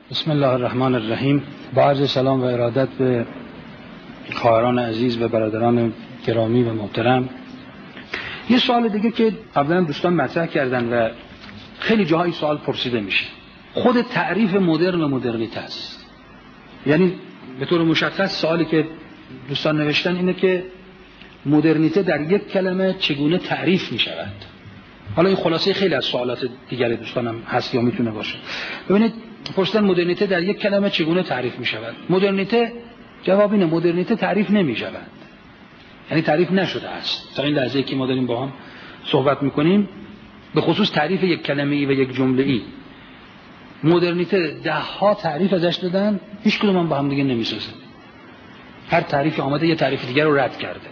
بسم الله الرحمن الرحیم. با عرض سلام و ارادت به خواهران عزیز و برادران گرامی و محترم، یه سوال دیگه که قبلا دوستان مطرح کردن و خیلی جاهای سوال پرسیده میشه، خود تعریف مدرن و مدرنیته است. یعنی به طور مشخص سوالی که دوستان نوشتن اینه که مدرنیته در یک کلمه چگونه تعریف میشود. حالا این خلاصه خیلی از سوالات دیگر دوستانم هست یا میتونه باشه. ببینید پرسیدن مدرنیته در یک کلمه چگونه تعریف میشود. مدرنیته جواب اینه، مدرنیته تعریف نمیشود، یعنی تعریف نشده است تا این لحظه که ما داریم با هم صحبت میکنیم. به خصوص تعریف یک کلمه‌ای و یک جمله‌ای، مدرنیته ده ها تعریف ازش دادن، هیچ کدوم هم با هم دیگه نمیسازه. هر تعریفی آمده یه تعریف دیگر رو رد کرده.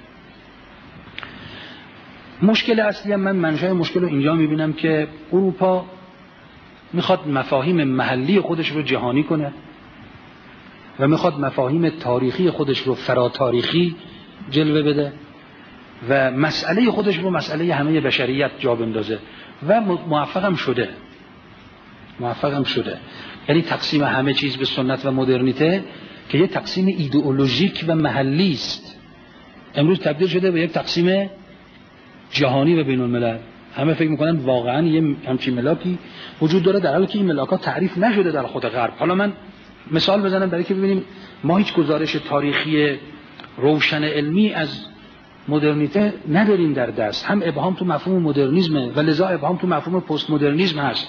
مشکل اصلی من منشأ مشکل رو اینجا میبینم که اروپا میخواد مفاهیم محلی خودش رو جهانی کنه و میخواد مفاهیم تاریخی خودش رو فراتاریخی جلوه بده و مسئله خودش رو مسئله همه بشریت جا بندازه و موفقم شده. یعنی تقسیم همه چیز به سنت و مدرنیته که یک تقسیم ایدئولوژیک و محلی است، امروز تبدیل شده به یک تقسیم جهانی و بین الملل. همه فکر میکنن واقعا یه همچین ملاکی وجود داره، در حالی که این ملاک‌ها تعریف نشده در خود غرب. حالا من مثال بزنم برای که ببینیم ما هیچ گزارش تاریخی روشن علمی از مدرنیته نداریم در دست. هم ابهام تو مفهوم مدرنیسمه و لذا ابهام تو مفهوم پست مدرنیسم هست.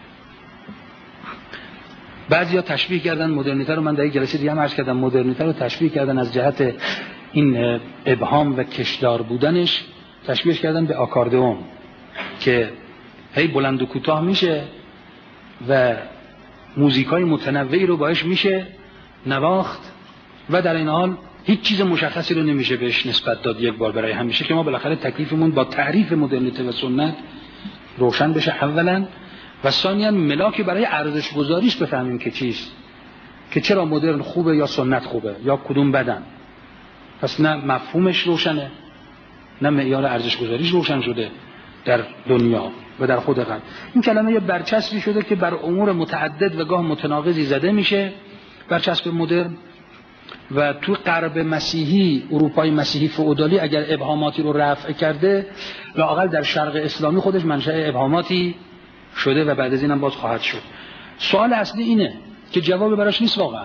بعضیا تشبیه کردن مدرنیته رو، من در یک جلسه دیگه هم عرض کردم، مدرنیته رو تشبیه کردن از جهت این ابهام و کشدار بودنش، تشبیهش کردن به آکاردئون که هی بلند و کوتاه میشه و موزیکای متنوعی رو باش میشه نواخت و در این حال هیچ چیز مشخصی رو نمیشه بهش نسبت داد یک بار برای همیشه، که ما بالاخره تکلیفمون با تعریف مدرنیته و سنت روشن بشه اولا، و ثانیاً ملاکی برای ارزش گذاریش بفهمیم که چیست، که چرا مدرن خوبه یا سنت خوبه یا کدوم بدن. پس نه مفهومش روشنه، نه معیار ارزش گذاریش روشن شده در دنیا و در خود غرب. این کلمه یه برچسبی شده که بر امور متعدد و گاه متناقضی زده میشه، برچسب مدرن. و تو غرب مسیحی، اروپای مسیحی فئودالی اگر ابهاماتی رو رفع کرده، لااقل در شرق اسلامی خودش منشأ ابهاماتی شده و بعد از اینم باز خواهد شد. سوال اصلی اینه که جواب براش نیست واقعا.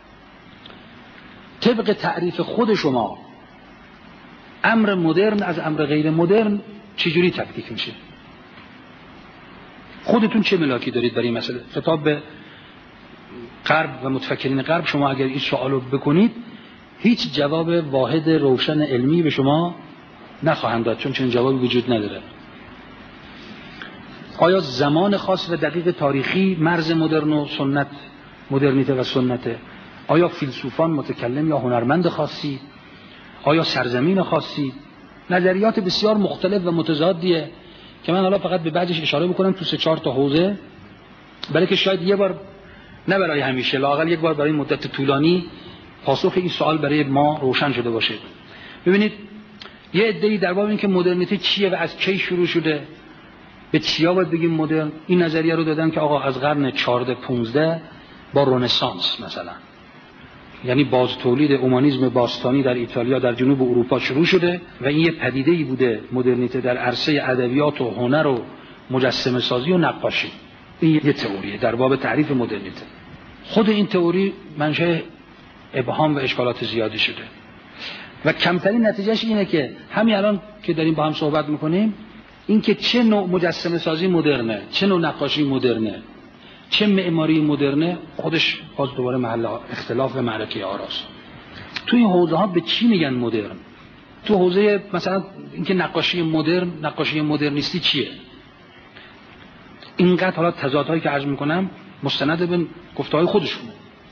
طبق تعریف خود شما امر مدرن از امر غیر مدرن چجوری تفکیک میشه؟ خودتون چه ملاکی دارید برای این مسئله؟ خطاب به غرب و متفکرین غرب، شما اگر این سوالو بکنید هیچ جواب واحد روشن علمی به شما نخواهند داد، چون چنین جوابی وجود نداره. آیا زمان خاص و دقیق تاریخی مرز مدرن و سنت، مدرنیته و سنته؟ آیا فیلسوفان متکلم یا هنرمند خاصی؟ آیا سرزمین خاصی؟ نظریات بسیار مختلف و متضادیه که من حالا فقط به بعضیش اشاره بکنم تو 3-4 تا حوزه، برای که شاید یه بار، نه برای همیشه، لااقل یک بار برای مدت طولانی پاسخ این سوال برای ما روشن شده باشه. ببینید یه عده‌ای در باب این که مدرنیته چیه و از کی شروع شده، به چیا باید بگیم مدرن، این نظریه رو دادن که آقا از قرن 14-15 با رنسانس مثلا، یعنی باز تولید اومانیسم باستانی در ایتالیا در جنوب اروپا شروع شده و این یه پدیده‌ای بوده مدرنیته در عرصه ادبیات و هنر و مجسمه سازی و نقاشی. این یه تئوریه در باب تعریف مدرنیته. خود این تئوری منشأ ابهام و اشکالات زیادی شده و کمترین نتیجهش اینه که همین الان که داریم با هم صحبت میکنیم، این که چه نوع مجسمه سازی مدرنه، چه نوع نقاشی مدرنه، چه معماری مدرنه، خودش باز دوباره محل اختلاف و معرکه آراست. تو این حوزه ها به چی میگن مدرن؟ تو حوزه مثلا اینکه نقاشی مدرن، نقاشی مدرنیستی چیه؟ اینقدر حالا تضادهایی که عرض میکنم مستند به گفته‌های خودشونه.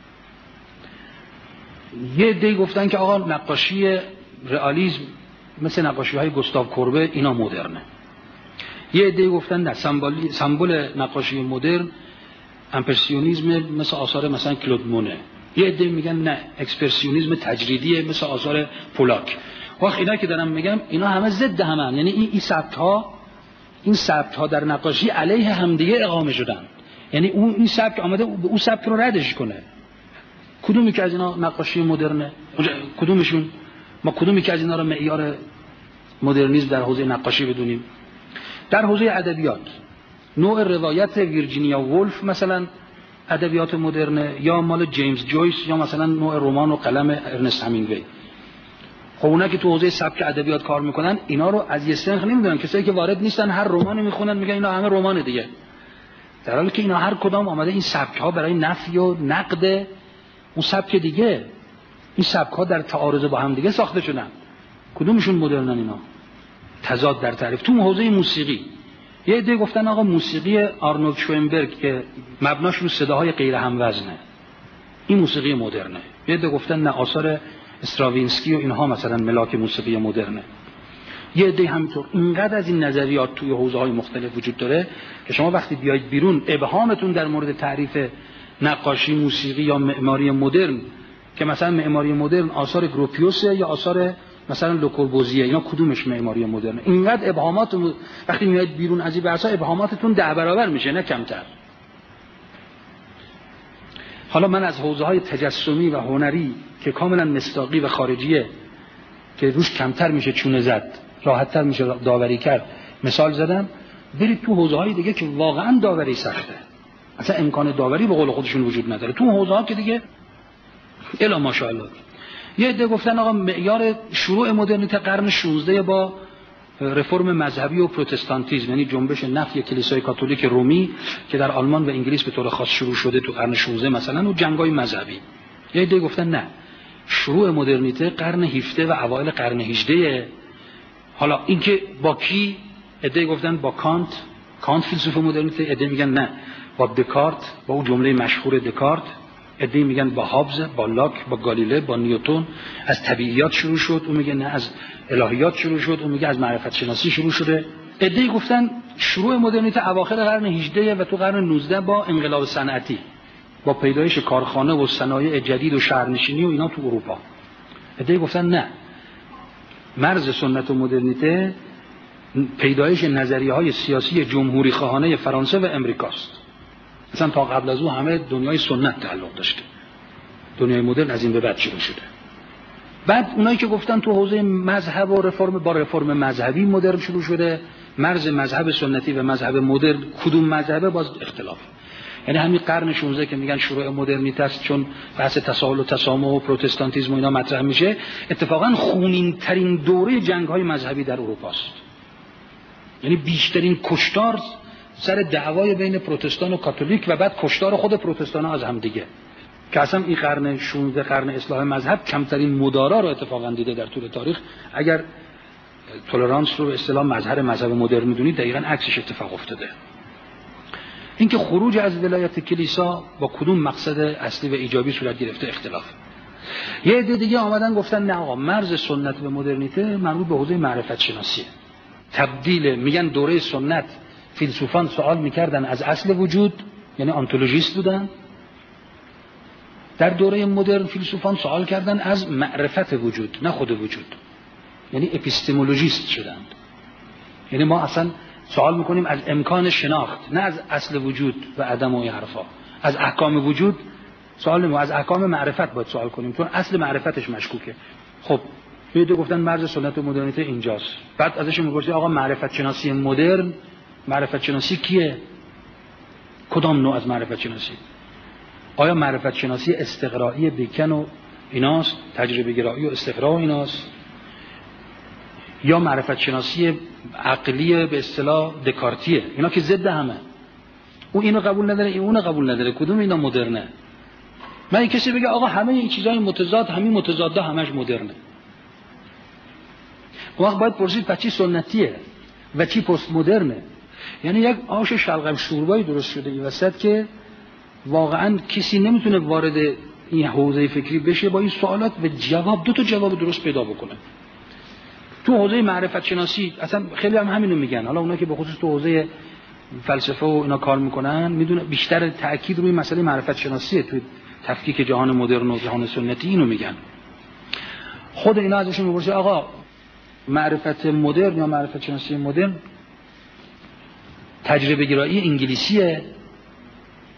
یه عده‌ای گفتن که آقا نقاشی رئالیسم مثل نقاشی‌های گوستاو کوربه اینا مدرنه. یه عده‌ای گفتن نه، سمبل نقاشی مدرن امپرسیونیسم مثل آثار مثلا کلود مونه. یه عده میگن نه، اکسپرسیونیسم تجریدیه مثل آثار پولاک. وقت اینا که دارم میگم اینا همه ضد همن، یعنی این سبک‌ها در نقاشی علیه همدیگه اقامه شدن. یعنی اون این سبک آمده اون سبک رو ردش کنه. کدومی که از اینا نقاشی مدرنه؟ کدومشون؟ ما کدومی که از اینا رو معیار مدرنیسم در حوزه نقاشی بدونیم؟ در حوزه ادبیات نوع روایت ویرجینیا وولف مثلا ادبیات مدرنه، یا مال جیمز جویس، یا مثلا نوع رمان و قلم ارنست همینگوی. خب اونا که تو حوزه سبک ادبیات کار میکنن اینا رو از یه سنخ نمیدونن. کسایی که وارد نیستن هر رمانی میخونن میگن اینا همه رمان دیگه، در حالی که اینا هر کدام آمده این سبک ها برای نفی و نقد اون سبک دیگه. این سبک ها در تعارض با هم دیگه ساخته شدن. کدومشون مدرنن اینا؟ تضاد در تعریف. تو حوزه موسیقی یه عده گفتن آقا موسیقی آرنولد شوئنبرگ که مبناش رو صداهای غیر هموزنه این موسیقی مدرنه. یه عده گفتن نه آثار استراوینسکی و اینها مثلا ملاک موسیقی مدرنه. یه عده همینطور. اینقدر از این نظریات توی حوزه‌های مختلف وجود داره که شما وقتی بیاید بیرون ابهامتون در مورد تعریف نقاشی، موسیقی یا معماری مدرن که مثلا معماری مدرن آثار گروپیوسه یا آثار مثلا لوکوربوزیه، اینا کدومش معماری مدرنه؟ اینقدر ابهامات وقتی میاد بیرون از این بحثا ابهاماتتون 10 برابر میشه نه کمتر. حالا من از حوزه‌های تجسمی و هنری که کاملا مصداقی و خارجیه که روش کمتر میشه چونه زد، راحت‌تر میشه داوری کرد مثال زدم. برید تو حوزه‌های دیگه که واقعا داوری سخته، اصلا امکان داوری به قول خودشون وجود نداره. تو حوزه‌ها که دیگه الا ماشاءالله. یه عده گفتن آقا معیار شروع مدرنیته قرن 16 با رفرم مذهبی و پروتستانتیسم، یعنی جنبش نفی کلیسای کاتولیک رومی که در آلمان و انگلیس به طور خاص شروع شده تو قرن 16 مثلا و جنگ‌های مذهبی. یه عده گفتن نه، شروع مدرنیته قرن 17 و اوایل قرن 18. حالا اینکه با کی؟ عده گفتن با کانت فیلسوف مدرنیته، عده میگن نه با دکارت، با اون جمله مشهور دکارت، عده میگن با هابز، با لاک، با گالیله، با نیوتن. از طبیعیات شروع شد، اون میگه نه از الهیات شروع شد، اون میگه از معرفت شناسی شروع شده. عده گفتن شروع مدرنیته اواخر قرن 18 و تو قرن 19 با انقلاب صنعتی، با پیدایش کارخانه و صنایع جدید و شهرنشینی و اینا تو اروپا. عده گفتن نه، مرز سنت و مدرنیته پیدایش نظریه‌های سیاسی جمهوری خواهانه فرانسه و امریکاست. مثلا تا قبل از اون همه دنیای سنت تعلق داشته، دنیای مدرن از این به بعد شروع شده. بعد اونایی که گفتن تو حوزه مذهب و رفرم، با رفرم مذهبی مدرن شروع شده. مرز مذهب سنتی و مذهب مدرن کدوم مذهبه باز اختلاف. یعنی همین قرن 16 که میگن شروع مدرنیته است چون بحث تساهل و تسامح و پروتستانتیسم و اینا مطرح میشه، اتفاقا خونین ترین دوره جنگ‌های مذهبی در اروپا است. یعنی بیشترین کشتار سر دعوای بین پروتستان و کاتولیک و بعد کشتار خود پروتستان‌ها از هم دیگه، که اصلا این قرن 16 قرن اصلاح مذهب کمترین مدارا رو اتفاقا دیده در طول تاریخ. اگر تولرانس رو به اصطلاح مظهر مذهب مدرن می‌دونید، دقیقاً عکسش اتفاق افتاده. اینکه خروج از ولایت کلیسا با کدوم مقصد اصلی و ایجابی صورت گرفته اختلاف. یه عده دیگه آمدن گفتن نه آقا مرز سنت و مدرنیته مربوط به حوزه معرفت شناسیه. تبدیل میگن دوره سنت فیلسوفان سوال میکردن از اصل وجود، یعنی آنتولوژیست بودن. در دوره مدرن فیلسوفان سوال کردن از معرفت وجود، نه خود وجود، یعنی اپیستمولوژیست شدند. یعنی ما اصلا سوال میکنیم از امکان شناخت، نه از اصل وجود و عدم و این حرفا. از احکام وجود سوال نمی‌کنیم، از احکام معرفت باید سوال کنیم چون اصل معرفتش مشکوکه. خب یه دو گفتن مرز سنت و مدرنیته اینجاست. بعد ازش میپرسی آقا معرفت شناسی مدرن، معرفت شناسی کیه؟ کدام نوع از معرفت شناسی؟ آیا معرفت شناسی استقرایی بیکن و ایناست، تجربه گرایی و استقرا و ایناست، یا معرفت شناسی عقلی به اصطلاح دکارتیه؟ اینا که ضد همه. اون اینو قبول نداره، این اونو قبول نداره. کدوم اینا مدرنه؟ من کسی بگه آقا همه این چیزای متضاد، همین متضاده همش مدرنه. وقت باید پرسید پس چی سنتیه و چی پست مدرنه؟ یعنی یک آش شلغم شوربایی درست شده این وسط که واقعا کسی نمیتونه وارد این حوزه فکری بشه با این سوالات و جواب، دو تا جواب درست پیدا بکنه. تو حوزه معرفت شناسی اصلا خیلی هم همینو میگن. حالا اونا که به خصوص تو حوزه فلسفه و اینا کار میکنن میدونن بیشتر تاکید روی مسئله معرفت شناسیه. تو تفکیک جهان مدرن و جهان سنتی اینو میگن. خود اینا ازشون میپرسه آقا معرفت مدرن یا معرفت شناسی مدرن تجربه گرایی انگلیسیه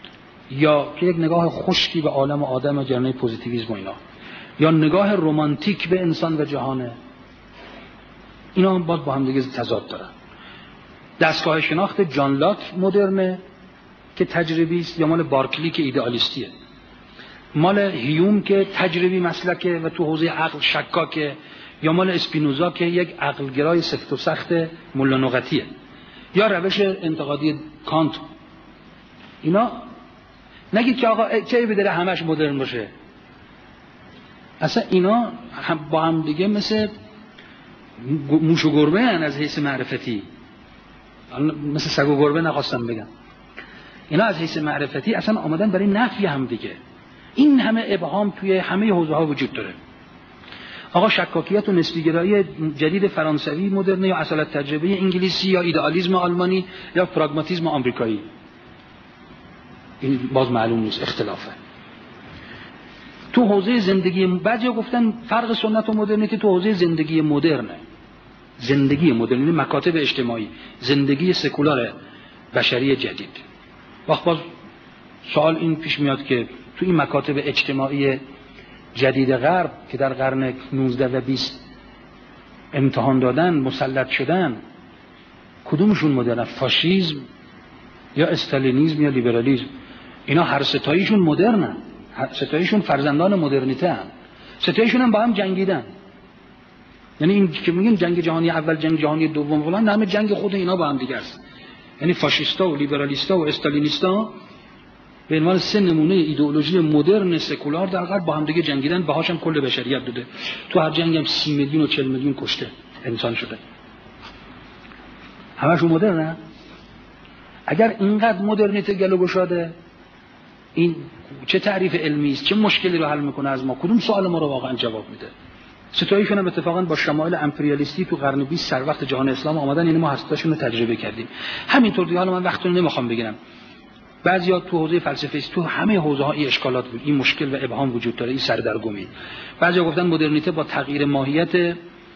یا که یک نگاه خشکی به عالم و آدم و جامعه پوزیتیویسم و اینا، یا نگاه رمانتیک به انسان و جهانه، اینا باز با هم دیگه تضاد دارن. دستگاه شناخت جان لاک مدرنه که تجربی است، یا مال بارکلی که ایدئالیستیه، مال هیوم که تجربی مسلکه و تو حوزه عقل شکاکه، یا مال اسپینوزا که یک عقلگرای سفت و سخت ملا نقطیه، یا روش انتقادی کانت. اینا نگید که آقا چه بدره همش مدرن باشه، اصلا اینا با هم دیگه مثل موش و گربه هن از حیث معرفتی، مثل سگ و گربه نخواستم بگم. اینا از حیث معرفتی اصلا آمدن برای نفی هم دیگه. این همه ابهام توی همه حوزه ها وجود داره. آقا شکاکیت و نسبی‌گرایی جدید فرانسوی مدرنه، یا اصالت تجربه انگلیسی، یا ایدئالیسم آلمانی، یا پراگماتیسم آمریکایی، این باز معلوم نیست، اختلافه. تو حوزه زندگی بعضیا گفتن فرق سنت و مدرنیته تو حوزه زندگی مدرنه. زندگی مدرن، مکاتب اجتماعی، زندگی سکولار بشری جدید. وقت باز سوال این پیش میاد که تو این مکاتب اجتماعی جدید غرب که در قرن 19 و 20 امتحان دادن، مسلط شدن، کدومشون مدرن؟ فاشیسم یا استالینیسم یا لیبرالیسم؟ اینا هر ستاییشون مدرنن، هر ستاییشون فرزندان مدرنیته هم، ستاییشون هم با هم جنگیدن. یعنی این که میگن جنگ جهانی اول، جنگ جهانی دوم فلان، همه جنگ خود اینا با هم دیگه است. یعنی فاشیستا و لیبرالیستا و استالینیستا به عنوان سه نمونه ایدئولوژی مدرن سکولار در غرب با هم دیگه جنگیدن، باهاش هم کل بشریت بوده. تو هر جنگ هم 30 میلیون و 40 میلیون کشته انسان شده. همشون مدرنه. اگر اینقدر مدرنیته گلو گشاده، این چه تعریف علمی است؟ چه مشکلی رو حل میکنه از ما؟ کدوم سوال ما رو واقعا جواب میده؟ ستاییشون هم اتفاقا با شمایل امپریالیستی تو قرن 20 سر وقت جهان اسلام آمدن، یعنی ما هستاشون رو تجربه کردیم. همینطور دیگه. حالا من وقتتون نمیخوام بگیرم. بعضیا تو حوزه فلسفه است، تو همه حوزه ها این اشکالات بود، این مشکل و ابهام وجود داره، این سردرگمی. بعضیا گفتن مدرنیته با تغییر ماهیت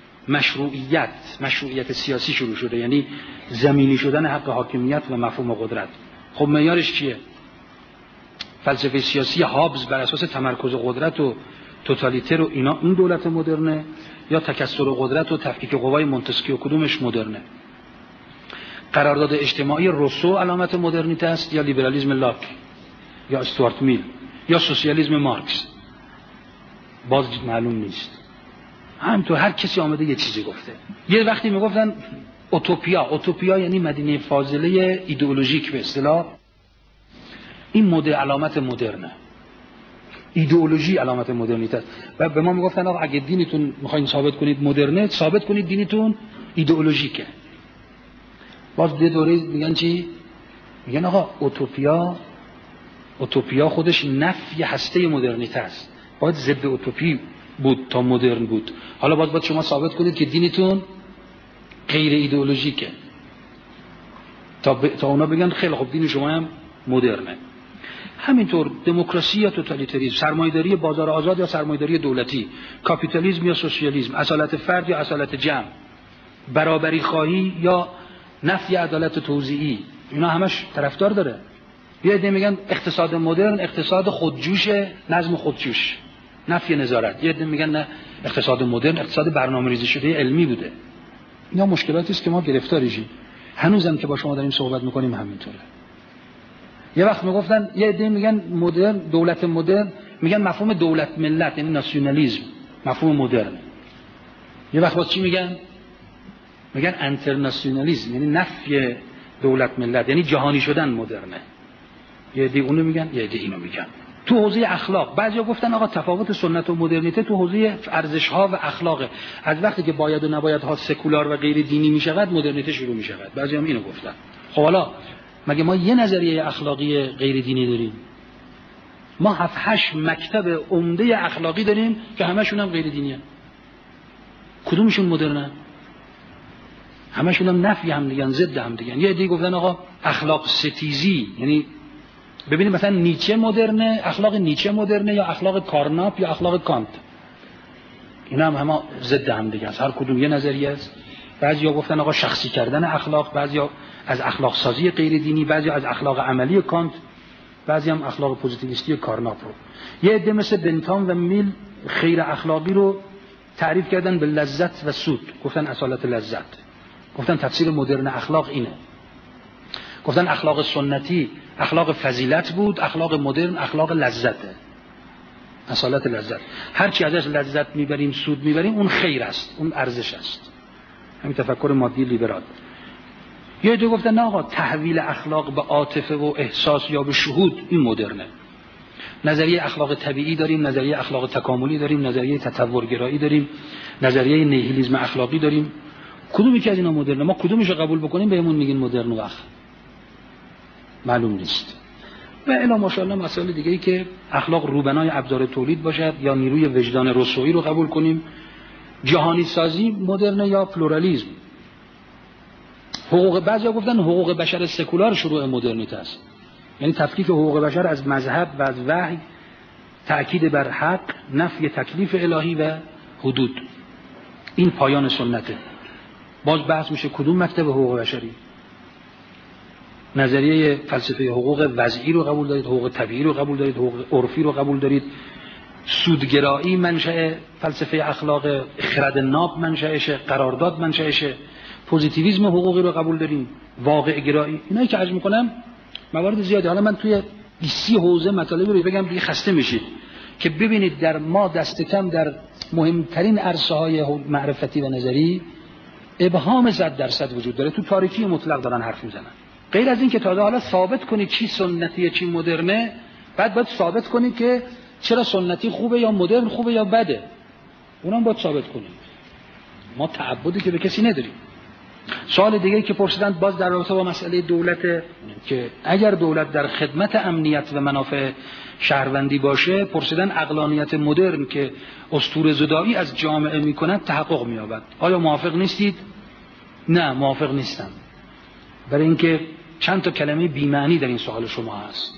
مشروعیت سیاسی شروع شده، یعنی زمینی شدن حق حاکمیت و مفهوم قدرت. خب معیارش چیه؟ فلسفه سیاسی هابز بر اساس تمرکز قدرت و توتالیتر و اینا، این دولت مدرنه، یا تکثر قدرت و تفکیک قوای مونتسکیو، کدومش مدرنه؟ قرارداد اجتماعی روسو علامت مدرنیته است، یا لیبرالیسم لاک، یا استوارت میل، یا سوسیالیسم مارکس؟ باز معلوم نیست. همینطور هر کسی آمده یه چیزی گفته. یه وقتی میگفتن اوتوپیا یعنی مدینه فاضله ایدئولوژیک به اصطلاح. این مدل علامت مدرنه، ایدئولوژی علامت مدرنیته است. و به ما میگفتن آقا اگه دینتون میخواین ثابت کنید مدرنه، ثابت کنید دینتون ایدئولوژیکه. باز یه دوره میگن چی؟ میگن آقا اوتوپیا خودش نفی هسته مدرنیته است، باید ضد اوتوپی بود تا مدرن بود. حالا باید شما ثابت کنید که دینتون غیر ایدئولوژیکه تا اونا بگن خیلی خب دین شما هم مدرنه. همینطور دموکراسی یا توتالیتاریسم، سرمایه‌داری بازار آزاد یا سرمایه‌داری دولتی، کاپیتالیسم یا سوسیالیسم، اصالت فرد یا اصالت جمع، برابری خواهی یا نفی عدالت توزیعی، اینا همش طرفدار داره. یه عده میگن اقتصاد مدرن اقتصاد خودجوش، نظم خودجوش، نفی نظارت. یه عده میگن نه، اقتصاد مدرن اقتصاد برنامه‌ریزی شده علمی بوده. اینا مشکلاتی است که ما گرفتاریشیم. هنوزم که با شما داریم صحبت میکنیم همینطوره. یه وقت میگفتن، یه عده میگن مدرن، دولت مدرن، میگن مفهوم دولت ملت یعنی ناسیونالیسم مفهوم مدرن. یه وقت چی میگن؟ میگن انترناسیونالیسم یعنی نفی دولت ملت، یعنی جهانی شدن مدرنه. یه عده اونو میگن، یه عده اینو میگن. تو حوزه اخلاق بعضیا گفتن آقا تفاوت سنت و مدرنیته تو حوزه ارزش‌ها و اخلاقه. از وقتی که باید و نباید ها سکولار و غیر دینی میشود، مدرنیته شروع میشود. بعضیا هم اینو گفتن. خب حالا مگه ما یه نظریه اخلاقی غیر دینی داریم؟ ما 7-8 مکتب عمده اخلاقی داریم که همشون هم غیر دینیه. کدومشون مدرنه؟ همشون هم نفی هم دیگه، ضد هم دیگه. یه عده گفتن آقا اخلاق ستیزی، یعنی ببینید مثلا نیچه مدرنه، اخلاق نیچه مدرنه، یا اخلاق کارناپ یا اخلاق کانت. اینا هم ضد هم دیگه است. هر کدوم یه نظریه است. بعضیا گفتن آقا شخصی کردن اخلاق، بعضیا از اخلاق سازی غیر دینی، بعضیا از اخلاق عملی کانت. بعضی هم اخلاق پوزیتیویستی کارناپ رو. یه عده مثل بنتام و میل خیر اخلاقی رو تعریف کردن به لذت و سود، گفتن اصالت لذت، گفتن تفسیر مدرن اخلاق اینه، گفتن اخلاق سنتی اخلاق فضیلت بود، اخلاق مدرن اخلاق لذته، اصالت لذت. هر چی ازش لذت میبریم سود میبریم اون خیر است، اون ارزش است. همین تفکر مادی لیبرال. یه عده گفتن نه آقا، تحویل اخلاق به عاطفه و احساس یا به شهود این مدرنه. نظریه اخلاق طبیعی داریم، نظریه اخلاق تکاملی داریم، نظریه تطورگرایی داریم، نظریه نیهیلیسم اخلاقی داریم. کدومی که از اینا مدرنه؟ ما کدومشو قبول بکنیم بهمون میگین مدرن وقت معلوم نیست. و الا ماشاءالله مسائل دیگه‌ای که اخلاق روبنای ابزار تولید باشد یا نیروی وجدان رسوایی رو قبول کنیم. جهانی سازی مدرن یا پلورالیسم. حقوق، بعضیا گفتن حقوق بشر سکولار شروع مدرنیته است، یعنی تفکیک حقوق بشر از مذهب و از وحی، تأکید بر حق، نفی تکلیف الهی و حدود. این پایان سنته. باز بحث میشه کدوم مکتب حقوق بشری؟ نظریه فلسفه حقوق وضعی رو قبول دارید، حقوق طبیعی رو قبول دارید، حقوق عرفی رو قبول دارید، سودگرایی منشأ فلسفه اخلاق، خرد ناب منشأشه، قرارداد منشأشه، پوزیتیویسم حقوقی رو قبول داریم، واقع گرایی. اینایی که عرض میکنم موارد زیاده. حالا من توی 20 حوزه مطالبی رو بگم دیگه خسته میشید که ببینید در ما دست کم در مهمترین عرصه‌های معرفتی و نظری ابهام 100% وجود داره. تو تاریکی مطلق دارن حرف میزنن. غیر از این که تا حالا ثابت کنید چی سنتیه چی مدرنه، بعد باید ثابت کنید که چرا سنتی خوبه یا مدرن خوبه یا بده. اونم باید ثابت کنید. ما تعبدی که به کسی نداریم. سوال دیگه که پرسیدند باز در رابطه با مسئله دولت، که اگر دولت در خدمت امنیت و منافع شهروندی باشه، پرسیدن عقلانیت مدرن که اسطوره زدایی از جامعه میکند تحقق مییابد. آیا موافق نیستید؟ نه، موافق نیستم. برای اینکه چند تا کلمه بی‌معنی در این سوال شما هست.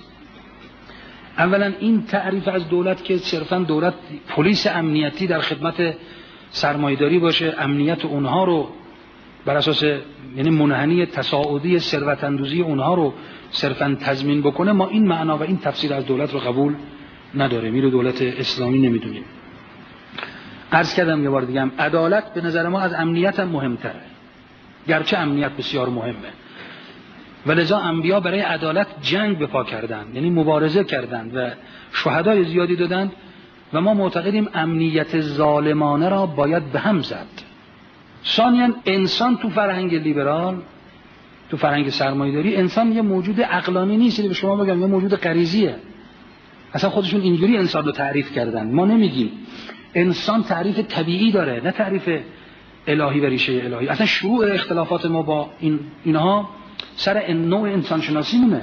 اولا این تعریف از دولت که صرفا دولت پلیس امنیتی در خدمت سرمایه‌داری باشه، امنیت اونها رو بر اساس یعنی منحنی تصاعدی ثروت اندوزی اونها رو صرفا تضمین بکنه، ما این معنا و این تفسیر از دولت رو قبول نداریم. این رو دولت اسلامی نمیدونیم. عرض کردم یه بار دیگه هم عدالت به نظر ما از امنیت هم مهمتره، گرچه امنیت بسیار مهمه. ولذا انبیا برای عدالت جنگ به پا کردند، یعنی مبارزه کردند و شهدای زیادی دادند و ما معتقدیم امنیت ظالمانه را باید به هم زد. ثانیاً انسان تو فرهنگ لیبرال، تو فرهنگ سرمایه‌داری، انسان یه موجود عقلانی نیست. به شما بگم یه موجود غریزیه. اصلا خودشون اینجوری انسان رو تعریف کردن. ما نمیگیم. انسان تعریف طبیعی داره، نه تعریف الهی و ریشه الهی. اصلا شروع اختلافات ما با اینها سر نوع انسان شناسی مونه،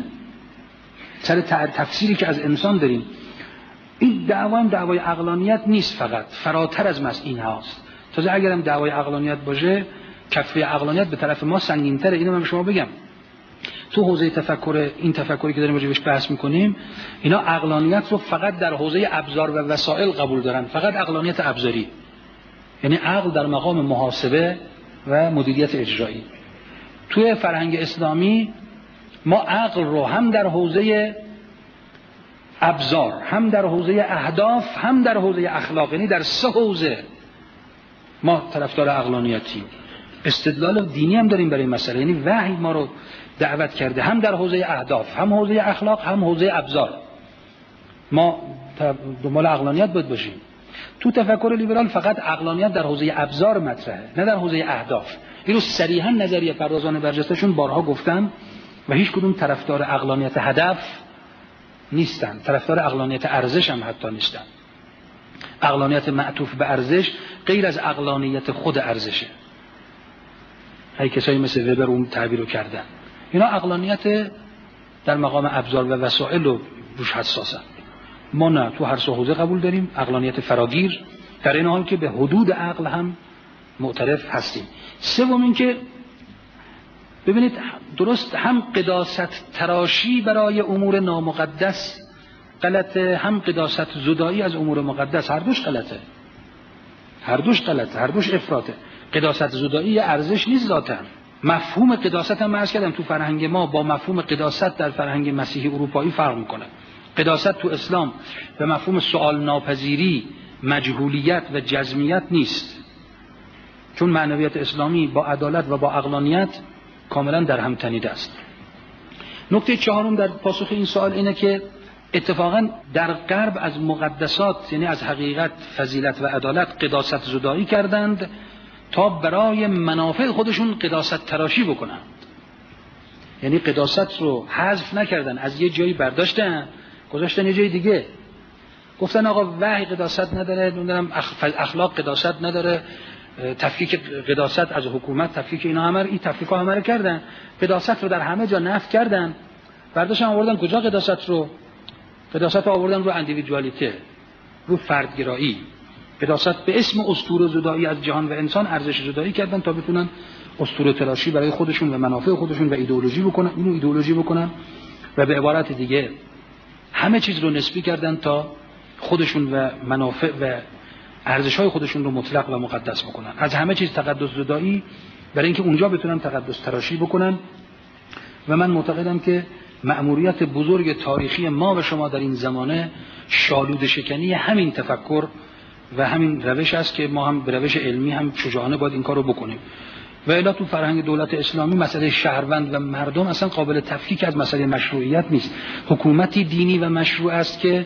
سر تفسیری که از انسان داریم. این دعوای عقلانیت نیست، فقط فراتر از این هاست. تازه اگرم دعوای عقلانیت باشه، کفه عقلانیت به طرف ما سنگین‌تره. اینو من به شما بگم. تو حوزه تفکر، این تفکری که داریم راجعش بحث می‌کنیم، اینا عقلانیت رو فقط در حوزه ابزار و وسایل قبول دارن، فقط عقلانیت ابزاری، یعنی عقل در مقام محاسبه و مدیریت اجرایی. توی فرهنگ اسلامی ما عقل رو هم در حوزه ابزار، هم در حوزه اهداف، هم در حوزه اخلاق، یعنی در 3 حوزه ما طرفدار عقلانیتیم. استدلال دینی هم داریم برای این مسئله، یعنی وحی ما رو دعوت کرده هم در حوزه اهداف، هم حوزه اخلاق، هم حوزه ابزار. ما دنبال عقلانیت باید باشیم. تو تفکر لیبرال فقط عقلانیت در حوزه ابزار مطرحه، نه در حوزه اهداف. اینو صریحا نظریه پردازان برجسته‌شون بارها گفتن و هیچ کدوم طرفدار عقلانیت هدف نیستن، طرفدار عقلانیت ارزش هم حتی نیستن. عقلانیت معطوف به ارزش غیر از عقلانیت خود ارزشه. هی کسایی مثل وبر اون تعبیر رو کردن. اینا عقلانیت در مقام ابزار و وسایل رو روش حساسن. ما نه، تو هر 3 حوزه قبول داریم عقلانیت فراگیر، در این حال که به حدود عقل هم معترف هستیم. سوم این که ببینید درست هم قداست تراشی برای امور نامقدس غلطه، هم قداست زدایی از امور مقدس. هر دوش غلطه، هر دوش افراطه. قداست زدایی یه ارزش نیست ذاتاً، مفهوم قداست هم عرض کردم تو فرهنگ ما با مفهوم قداست در فرهنگ مسیحی اروپایی فرق میکنه. قداست تو اسلام به مفهوم سوال ناپذیری، مجهولیت و جزمیت نیست، چون معنویت اسلامی با عدالت و با عقلانیت کاملا در هم تنیده است. نکته چهارم در پاسخ این سوال اینه که اتفاقا در غرب از مقدسات، یعنی از حقیقت، فضیلت و عدالت قداست زدایی کردند تا برای منافع خودشون قداست تراشی بکنند. یعنی قداست رو حذف نکردن، از یه جایی برداشتن گذاشتن یه جای دیگه. گفتن آقا وحی قداست نداره، نمیدونم اخلاق قداست نداره، تفکیک قداست از حکومت، تفکیک اینا همه این تفکیک‌ها همه رو کردن، قداست رو در همه جا نفی کردن. برداشتن آوردن کجا قداست رو آوردن رو اندیویدوالیته، رو فردگرایی. قداست به اسم اسطوره زدایی از جهان و انسان ارزش زدایی کردن تا بتونن اسطوره تراشی برای خودشون و منافع خودشون و ایدئولوژی بکنن و به عبارت دیگه همه چیز رو نسبی کردن تا خودشون و منافع و ارزش‌های خودشون رو مطلق و مقدس بکنن. از همه چیز تقدس زدایی برای اینکه اونجا بتونن تقدس تراشی بکنن. و من معتقدم که مأموریت بزرگ تاریخی ما و شما در این زمانه شالود شکنی همین تفکر و همین روش است که ما هم به روش علمی هم شجاعانه باید این کار رو بکنیم. و الا تو فرهنگ دولت اسلامی مسئله شهروند و مردم اصلا قابل تفکیک از مسئله مشروعیت نیست. حکومتی دینی و مشروع است که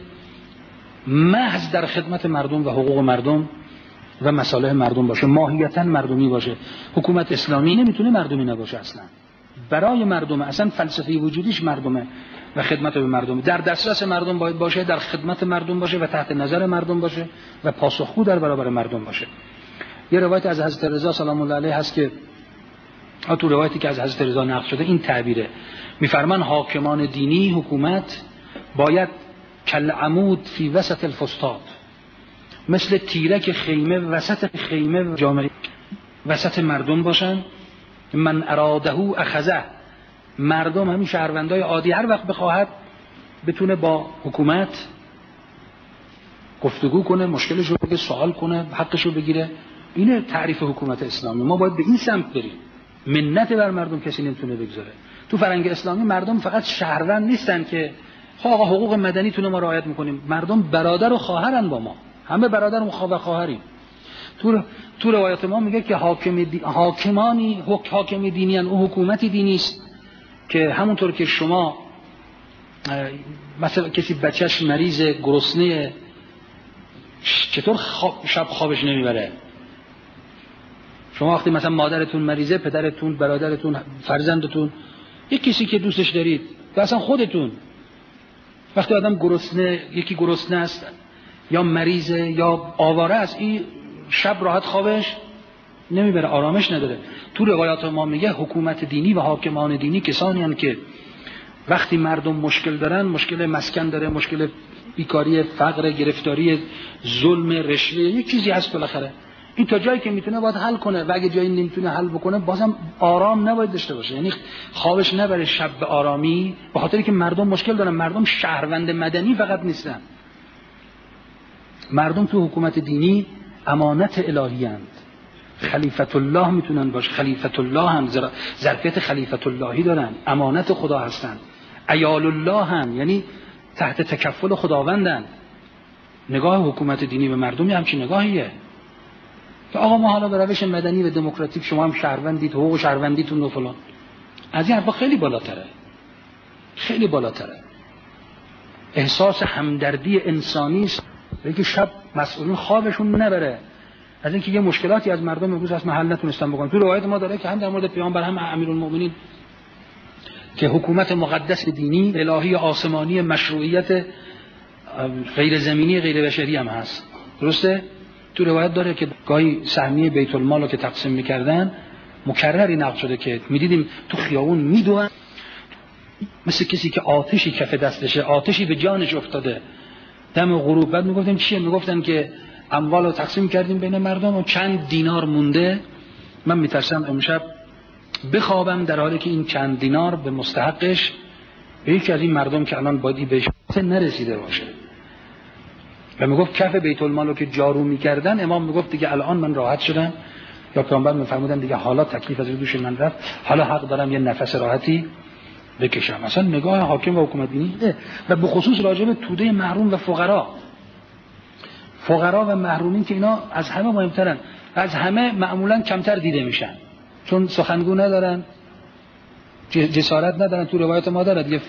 محض در خدمت مردم و حقوق مردم و مصالح مردم باشه، ماهیتاً مردمی باشه. حکومت اسلامی نمیتونه مردمی نباشه، اصلا برای مردم، اصلا فلسفه وجودیش مردمه و خدمت به مردم، در دسترس مردم باید باشه، در خدمت مردم باشه و تحت نظر مردم باشه و پاسخگو در برابر مردم باشه. یه روایت از حضرت رضا سلام الله علیه هست که تو روایتی که از حضرت رضا نقل شده این تعبیره، میفرمان حاکمان دینی، حکومت باید کل عمود فی وسط الفسطاط، مثل تیرک خیمه وسط خیمه جامعه وسط مردم باشن. من اراده اخذه، مردم همین شهروندای عادی هر وقت بخواهد بتونه با حکومت گفتگو کنه، مشکلش رو بگه، سوال کنه، حقش رو بگیره. اینه تعریف حکومت اسلامی. ما باید به این سمت بریم. منت بر مردم کسی نمیتونه بگذاره. تو فرهنگ اسلامی مردم فقط شهروند نیستن که آقا حقوق مدنی تونه ما رعایت میکنیم، مردم برادر و خواهرن با ما، همه برادر و خواهریم. تو روایت ما میگه که حاکم دینی ان، او حکومتی دینی است که همونطور که شما مثلا کسی بچهش مریض گرسنه چطور شب خوابش نمیبره؟ شما وقتی مثلا مادرتون مریضه، پدرتون، برادرتون، فرزندتون، یک کسی که دوستش دارید و اصلا خودتون، وقتی آدم گرسنه، یکی گرسنه است یا مریضه یا آواره است، این شب راحت خوابش نمیبره، آرامش نداره. تو روایات ما میگه حکومت دینی و حاکمان دینی کسانی هستند که وقتی مردم مشکل دارن، مشکل مسکن داره، مشکل بیکاری، فقر، گرفتاری، ظلم، رشوه، یک چیزی هست بالاخره، این تا جایی که میتونه باید حل کنه و اگه جایی نمیتونه حل بکنه بازم آرام نباید داشته باشه، یعنی خوابش نبره شب به آرامی، به خاطری که مردم مشکل دارن. مردم شهروند مدنی فقط نیستن، مردم تو حکومت دینی امانت الهی اند، خلیفت الله میتونن باشه، خلیفت الله هم ظرفیت خلیفت اللهی دارن، امانت خدا هستن، عیال الله هم یعنی تحت تکفل خداوندن. نگاه حکومت دینی به مردم همچین نگاهیه که آقا ما حالا به روش مدنی و دموکراتیک شما هم شهروندید، حقوق شهروندیتون و فلان، از این حرفا خیلی بالاتره، خیلی بالاتره. احساس همدردی انسانی است که شب مسئولین خوابشون نبره از اینکه یه مشکلاتی از مردم امروز اصلا حل نتونستن بکنن. تو روایت ما داره که هم در مورد پیامبر هم امیرالمومنین که حکومت مقدس دینی، الهی، آسمانی، مشروعیت غیر زمینی، غیر بشری هم هست. درسته؟ تو روایت داره که گاهی سهمیه بیت المال رو که تقسیم می‌کردن مکرری نقل شده که می‌دیدیم تو خیابون میدوئن مثل کسی که آتشی کف دستشه، آتشی به جانش افتاده. دم غروب بعد میگفتیم چیه؟ میگفتن که اموال رو تقسیم کردیم بین مردم و چند دینار مونده. من میترسم امشب بخوابم در حالی که این چند دینار به مستحقش به یکی از این مردم که الان باید بهش نرسیده باشه. و میگفت کف بیت المال رو که جارو میکردن، امام میگفت دیگه الان من راحت شدم یا پیامبر میفرمودن دیگه حالا تکلیف از دوش من رفت، حالا حق دارم یه نفس راحتی بکشم. مثلا نگاه حاکم و حکومت دینی و به خصوص راجع به توده محروم و فقرا و محرومین که اینا از همه مهمترن، از همه معمولا کمتر دیده میشن چون سخنگو ندارن، جسارت ندارن. تو روایت ما داره یه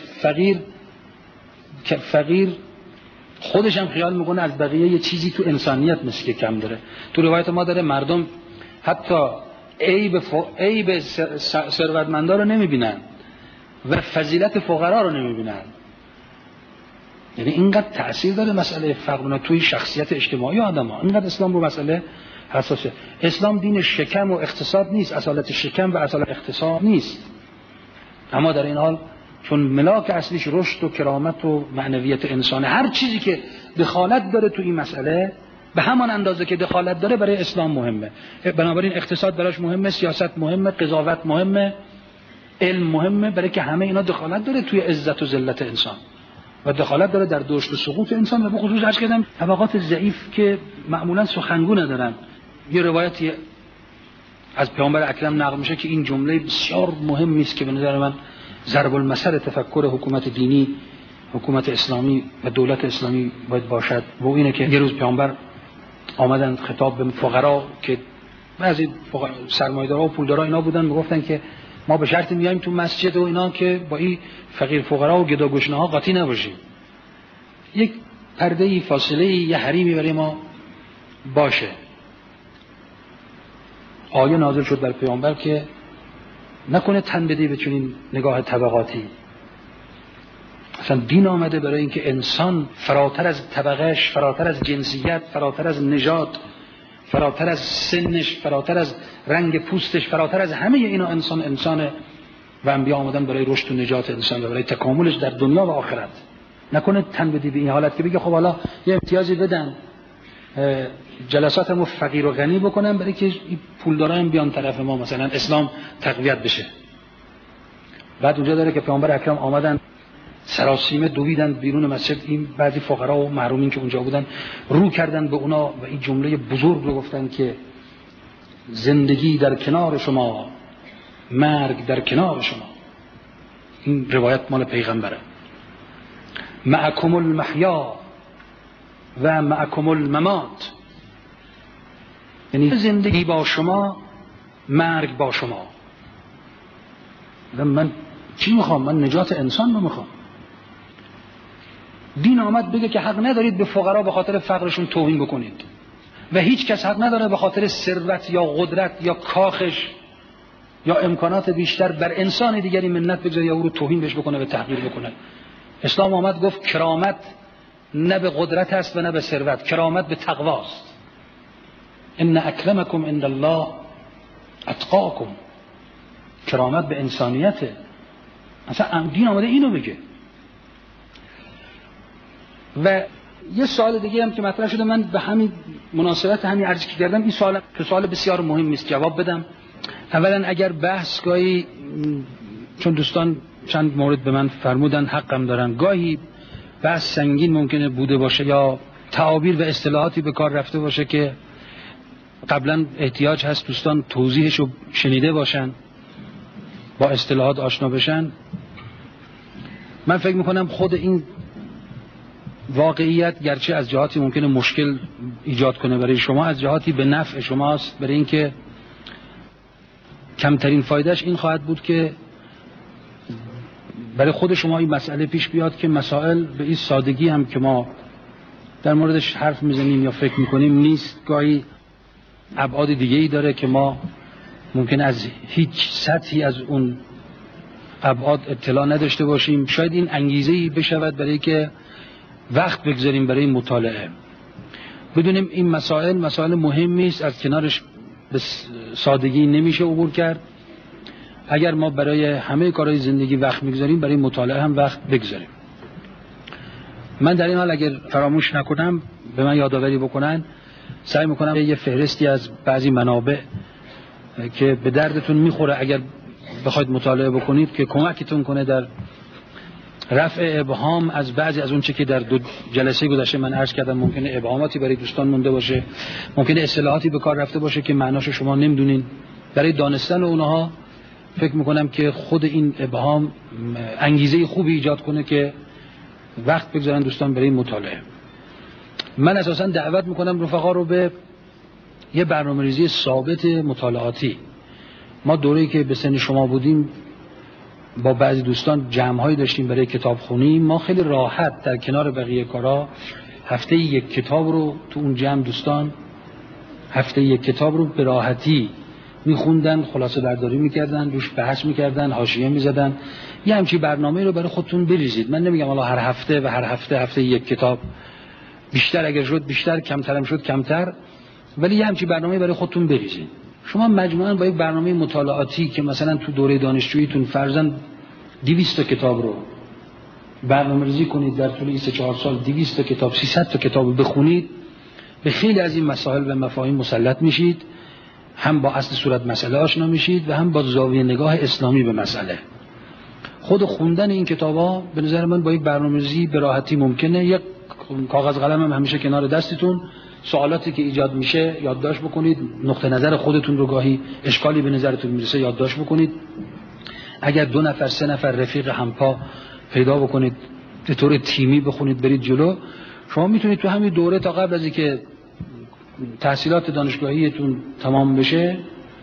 فقیر خودش هم خیال میکنه از بقیه یه چیزی تو انسانیت مثل که کم داره. تو روایت ما داره مردم حتی عیب ثروتمندا رو نمیبینن و فضیلت فقرا رو نمیبینن. یعنی اینقدر تأثیر داره مسئله فقر توی شخصیت اجتماعی آدم‌ها، اینقدر اسلام رو مسئله حساسه. اسلام دین شکم و اقتصاد نیست، اصالت شکم و اصالت اقتصاد نیست، اما در این حال چون ملاک اصلیش رشد و کرامت و معنویت انسانه، هر چیزی که دخالت داره تو این مسئله به همان اندازه که دخالت داره برای اسلام مهمه. بنابراین اقتصاد براش مهمه، سیاست مهمه، قضاوت مهمه، علم مهمه، برای که همه اینا دخالت داره توی عزت و ذلت انسان و دخالت داره در رشد و سقوط انسان. و به خصوص عرض کردم طبقات ضعیف که معمولا سخنگو ندارن. یه روایتی از پیامبر اکرم نقل میشه که این جمله بسیار مهمی است که به نظر من ضرب المثل تفکر حکومت دینی، حکومت اسلامی و دولت اسلامی باید باشد. و اینه که یه روز پیامبر آمدن خطاب به فقرا که بعضی سرمایه‌دارا و پولدارا اینا بودن، میگفتن که ما به شرط میایم تو مسجد و اینا که با این فقیر فقرا و گداگشنه‌ها قاطی نباشیم، یک پرده‌ای فاصله یه حریمی برای ما باشه. آیه نازل شد بر پیامبر که نکنه تن بدی به چنین نگاه طبقاتی. اصلا دین آمده برای اینکه انسان فراتر از طبقهش، فراتر از جنسیت، فراتر از نژاد، فراتر از سنش، فراتر از رنگ پوستش، فراتر از همه اینا انسانه و انبیا آمدن برای رشد و نجات انسان و برای تکاملش در دنیا و آخرت. نکنه تن بدی به این حالت که بگه خب حالا یه امتیازی بدن، جلساتمو فقیر و غنی بکنن برای که پولدارا هم بیان طرف ما، مثلا اسلام تقویت بشه. بعد اونجا داره که پیامبر اکرم آمدن سراسیمه دویدن بیرون مسجد، این بعضی فقرا و محرومین که اونجا بودن رو کردن به اونا و این جمله بزرگ رو گفتن که زندگی در کنار شما، مرگ در کنار شما. این روایت مال پیغمبره. معکم المحیا و معکم الممات، یعنی زندگی با شما، مرگ با شما. و من چی میخوام؟ من نجات انسان رو میخوام. دین آمد بگه که حق ندارید به فقرا به خاطر فقرشون توهین بکنید و هیچ کس حق نداره به خاطر ثروت یا قدرت یا کاخش یا امکانات بیشتر بر انسان دیگری منت بگذاره یا او رو توهین بهش بکنه و تحقیر بکنه. اسلام آمد گفت کرامت نه به قدرت است و نه به ثروت، کرامت به تقواست. ان اکرمکم عند الله اتقاکم. کرامت به انسانیته. اصلا دین آمده اینو بگه. و یه سوال دیگه هم که مطرح شده، من به همین مناسبت همین عرضی که کردم، این سوال بسیار مهم است جواب بدم. اولا اگر بحث گاهی، چون دوستان چند مورد به من فرمودن حقم دارن، گاهی بحث سنگین ممکنه بوده باشه یا تعابیر و اصطلاحاتی به کار رفته باشه که قبلا احتیاج هست دوستان توضیحش رو شنیده باشن، با اصطلاحات آشنا بشن. من فکر میکنم خود این واقعیت گرچه از جهاتی ممکنه مشکل ایجاد کنه برای شما، از جهاتی به نفع شماست، برای اینکه کمترین فایدهش این خواهد بود که برای خود شما این مسئله پیش بیاد که مسائل به این سادگی هم که ما در موردش حرف میزنیم یا فکر میکنیم نیست. گاهی ابعاد دیگه ای داره که ما ممکن از هیچ سطحی از اون ابعاد اطلاع نداشته باشیم. شاید این انگیزه‌ای بشود برای که وقت بگذاریم برای مطالعه، بدونیم این مسائل مهمی است، از کنارش به سادگی نمیشه عبور کرد. اگر ما برای همه کارهای زندگی وقت میگذاریم، برای مطالعه هم وقت بگذاریم. من در این حال اگر فراموش نکنم به من یادآوری بکنن، سعی میکنم یه فهرستی از بعضی منابع که به دردتون میخوره اگر بخواید مطالعه بکنید، که کمکتون کنه در رفع ابهام از بعضی از اون چه که در 2 جلسه گذشته من عرض کردم، ممکنه ابهاماتی برای دوستان مونده باشه، ممکنه اصطلاحاتی به کار رفته باشه که معناشو شما نمیدونین. برای دانستن اونها فکر میکنم که خود این ابهام انگیزه خوبی ایجاد کنه که وقت بگذارن دوستان برای مطالعه. من اساسا دعوت میکنم رفقا رو به یه برنامه‌ریزی ثابت مطالعاتی. ما دوره‌ای که به سن شما بودیم با بعضی دوستان جمع‌هایی داشتیم برای کتابخونی. ما خیلی راحت در کنار بقیه کارا هفته 1 کتاب رو تو اون جمع دوستان هفته 1 کتاب رو به راحتی میخوندن، خلاصه برداری میکردن، روش بحث میکردن، حاشیه میزدن. یه همچین برنامه رو برای خودتون بریزید. من نمیگم حالا هر هفته و هر هفته 1 کتاب، بیشتر اگر شد بیشتر، کمترم شد کمتر، ولی یه همچین برنامه برای خودتون بریزید. شما مجموعاً با یک برنامه مطالعاتی که مثلا تو دوره دانشجوییتون فرضاً 200 تا کتاب رو برنامه‌ریزی کنید، در طول 3-4 سال 200 تا کتاب، 300 تا کتاب بخونید، به خیلی از این مسائل و مفاهیم مسلط میشید. هم با اصل صورت مسئله آشنا میشید و هم با زاویه نگاه اسلامی به مسئله. خود خوندن این کتابا به نظر من با یک برنامه‌ریزی به راحتی ممکنه. یک کاغذ قلم هم همیشه کنار دستتون، سوالاتی که ایجاد میشه یادداشت بکنید، نقطه نظر خودتون رو گاهی اشکالی به نظرتون میرسه یادداشت بکنید. اگر 2 نفر 3 نفر رفیق همپا پیدا بکنید به طور تیمی بخونید برید جلو. شما میتونید تو همین دوره تا قبل از اینکه تحصیلات دانشگاهیتون تمام بشه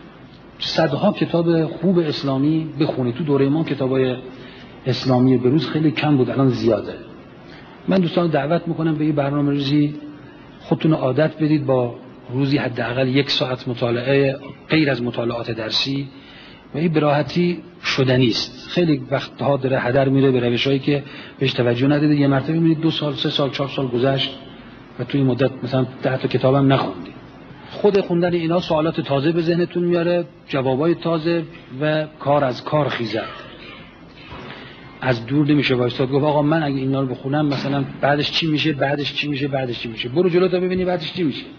صدها کتاب خوب اسلامی بخونید. تو دوره ما کتابای اسلامی به روز خیلی کم بود، الان زیاده. من دوستان دعوت میکنم به این برنامه‌ریزی خودتون عادت بدید، با روزی حداقل 1 ساعت مطالعه غیر از مطالعات درسی، و این به راحتی شدنی است. خیلی وقتها داره هدر میره به روشایی که بهش توجه ندید. یه مرتبه میبینید 2 سال 3 سال 4 سال گذشت و توی مدت مثلا 10 تا کتابم نخوندید. خود خوندن اینا سوالات تازه به ذهنتون میاره، جوابای تازه و کار از کار خیزد. از دور نمیشه وایساد گفت آقا من اگه اینا رو بخونم مثلا بعدش چی میشه، بعدش چی میشه، بعدش چی میشه. برو جلو تا ببینی بعدش چی میشه.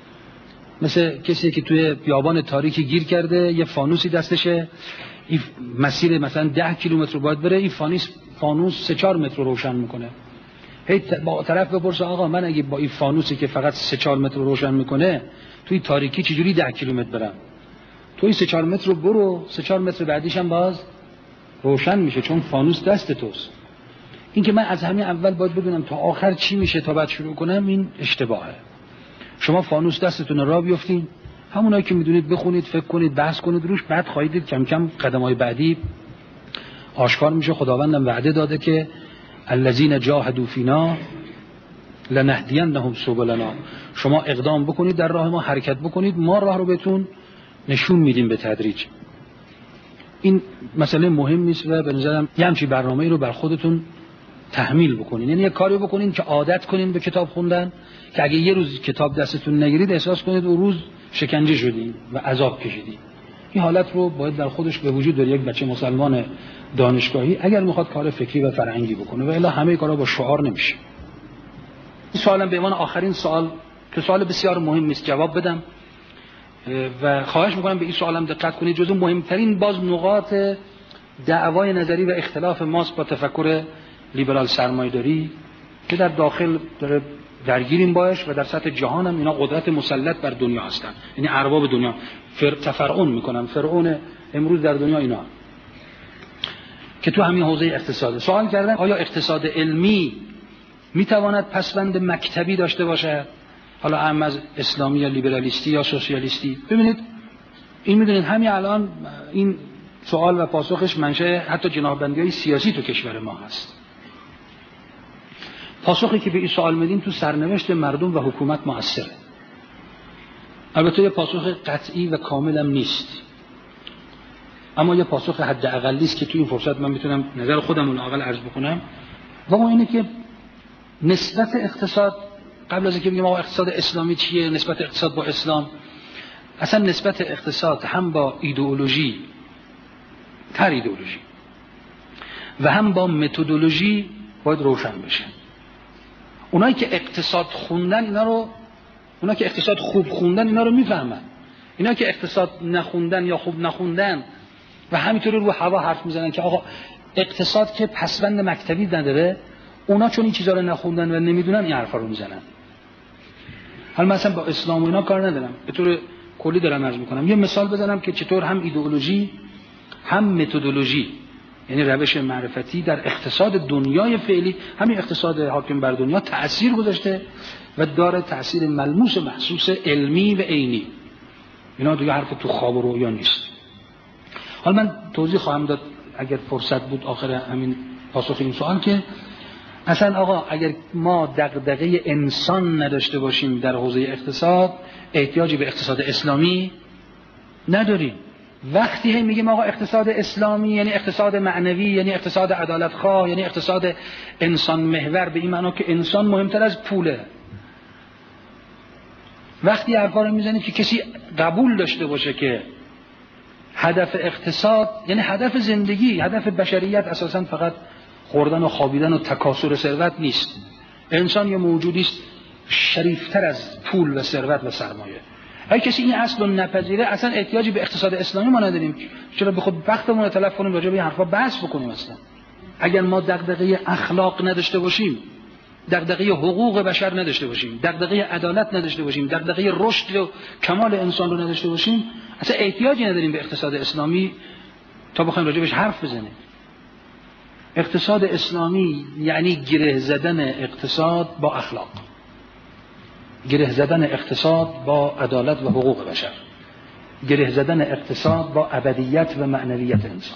مثل کسی که توی بیابان تاریکی گیر کرده، یه فانوسی دستشه، این مسیر مثلا 10 کیلومتر باید بره، این فانوس 3-4 متر روشن میکنه. هی با طرف بپرسه آقا من اگه با این فانوسی که فقط 3-4 متر روشن میکنه توی تاریکی چجوری 10 کیلومتر برم؟ توی 3-4 متر رو برو، 3-4 متر بعدیش هم باز روشن میشه، چون فانوس دست توست. این که من از همین اول باید بدونم تا آخر چی میشه تا بعد شروع کنم، این اشتباهه. شما فانوس دستتون را بیافتین، همونایی که میدونید بخونید، فکر کنید، بحث کنید روش، بعد خواهید دید کم کم قدم‌های بعدی آشکار میشه. خداوندم وعده داده که الذین جاهدوا فینا لنهدینهم سبلنا. شما اقدام بکنید در راه ما، حرکت بکنید، ما راه رو بهتون نشون میدیم به تدریج. این مسئله مهم نیست و به نظرم یه همچین برنامه‌ای رو بر خودتون تحمیل بکنین. یعنی یه کاری بکنین که عادت کنین به کتاب خوندن، که اگه یه روز کتاب دستتون نگیرید احساس کنید اون روز شکنجه شدین و عذاب کشیدین. این حالت رو باید در خودش به وجود بیاره یک بچه مسلمان دانشگاهی اگر میخواد کار فکری و فرهنگی بکنه، و الا همه کارا با شعار نمیشه. این سوالم به عنوان آخرین سوال که سوال بسیار مهم است جواب بدم و خواهش میکنم به این سوالم دقت کنید. جزو مهمترین باز نقاط دعوای نظری و اختلاف ماست با تفکر لیبرال سرمایه‌داری که در داخل داره درگیریم باش و در سطح جهان هم اینا قدرت مسلط بر دنیا هستن، یعنی ارباب دنیا تفرعون میکنن. فرعون امروز در دنیا اینا که تو همین حوزه اقتصاد سوال کردن آیا اقتصاد علمی میتواند پسوند مکتبی داشته باشه، حالا هم از اسلامی یا لیبرالیستی یا سوسیالیستی؟ ببینید این میدونید همین الان این سوال و پاسخش منشأ حتی جناح‌بندی‌های سیاسی تو کشور ما هست. پاسخی که به این سوال میدین تو سرنوشت مردم و حکومت مؤثره. البته یه پاسخ قطعی و کامل هم نیست، اما یه پاسخ حداقلی است که تو این فرصت من میتونم نظر خودم رو لااقل عرض بکنم. و اون اینه که نسبت اقتصاد، قبل از اینکه بگیم آقا اقتصاد اسلامی چیه، نسبت اقتصاد با اسلام، اصلا نسبت اقتصاد هم با ایدئولوژی، هر ایدئولوژی، و هم با متدولوژی باید روشن بشه. اونایی که اقتصاد خوندن اینا رو، اونایی که اقتصاد خوب خوندن اینا رو میفهمن. اینایی که اقتصاد نخوندن یا خوب نخوندن و همینطوری رو هوا حرف میزنن که آقا اقتصاد که پسوند مکتبی نداره، اونا چون این چیزا رو نخوندن و نمیدونن این حرفا رو میزنن. حالا مثلا با اسلام و اینا کار ندارم، به طور کلی دارم عرض میکنم. یه مثال بزنم که چطور هم ایدئولوژی هم متدولوژی، یعنی روش معرفتی در اقتصاد دنیای فعلی، همین اقتصاد حاکم بر دنیا تأثیر گذاشته و داره تأثیر ملموس و محسوس علمی و عینی. اینا دیگه حرف تو خواب و رویا نیست. حالا من توضیح خواهم داد اگر فرصت بود آخر همین پاسخ این سوال که اصلا آقا اگر ما دغدغه انسان نداشته باشیم در حوزه اقتصاد، احتیاجی به اقتصاد اسلامی نداریم. وقتی هم میگیم آقا اقتصاد اسلامی یعنی اقتصاد معنوی، یعنی اقتصاد عدالت خواه، یعنی اقتصاد انسان محور، به این معنا که انسان مهمتر از پوله. وقتی حرفا رو میزنیم که کسی قبول داشته باشه که هدف اقتصاد یعنی هدف زندگی، هدف بشریت اساساً فقط خوردن و خوابیدن و تکاثر ثروت نیست. انسان یه موجودی است شریفتر از پول و ثروت و سرمایه. اگه کسی این اصل رو نپذیره، اصلا احتیاجی به اقتصاد اسلامی ما نداریم. چرا به خود وقتمون رو تلف کنیم راجع به این حرفا بحث بکنیم؟ اصلا اگر ما دغدغه اخلاق نداشته باشیم، دغدغه حقوق بشر نداشته باشیم، دغدغه عدالت نداشته باشیم، دغدغه رشد و کمال انسان رو نداشته باشیم، اصلا احتیاجی نداریم به اقتصاد اسلامی تا بخوایم راجع بهش حرف بزنیم. اقتصاد اسلامی یعنی گره زدن اقتصاد با اخلاق، گره زدن اقتصاد با عدالت و حقوق بشر، گره زدن اقتصاد با ابدیت و معنویت انسان.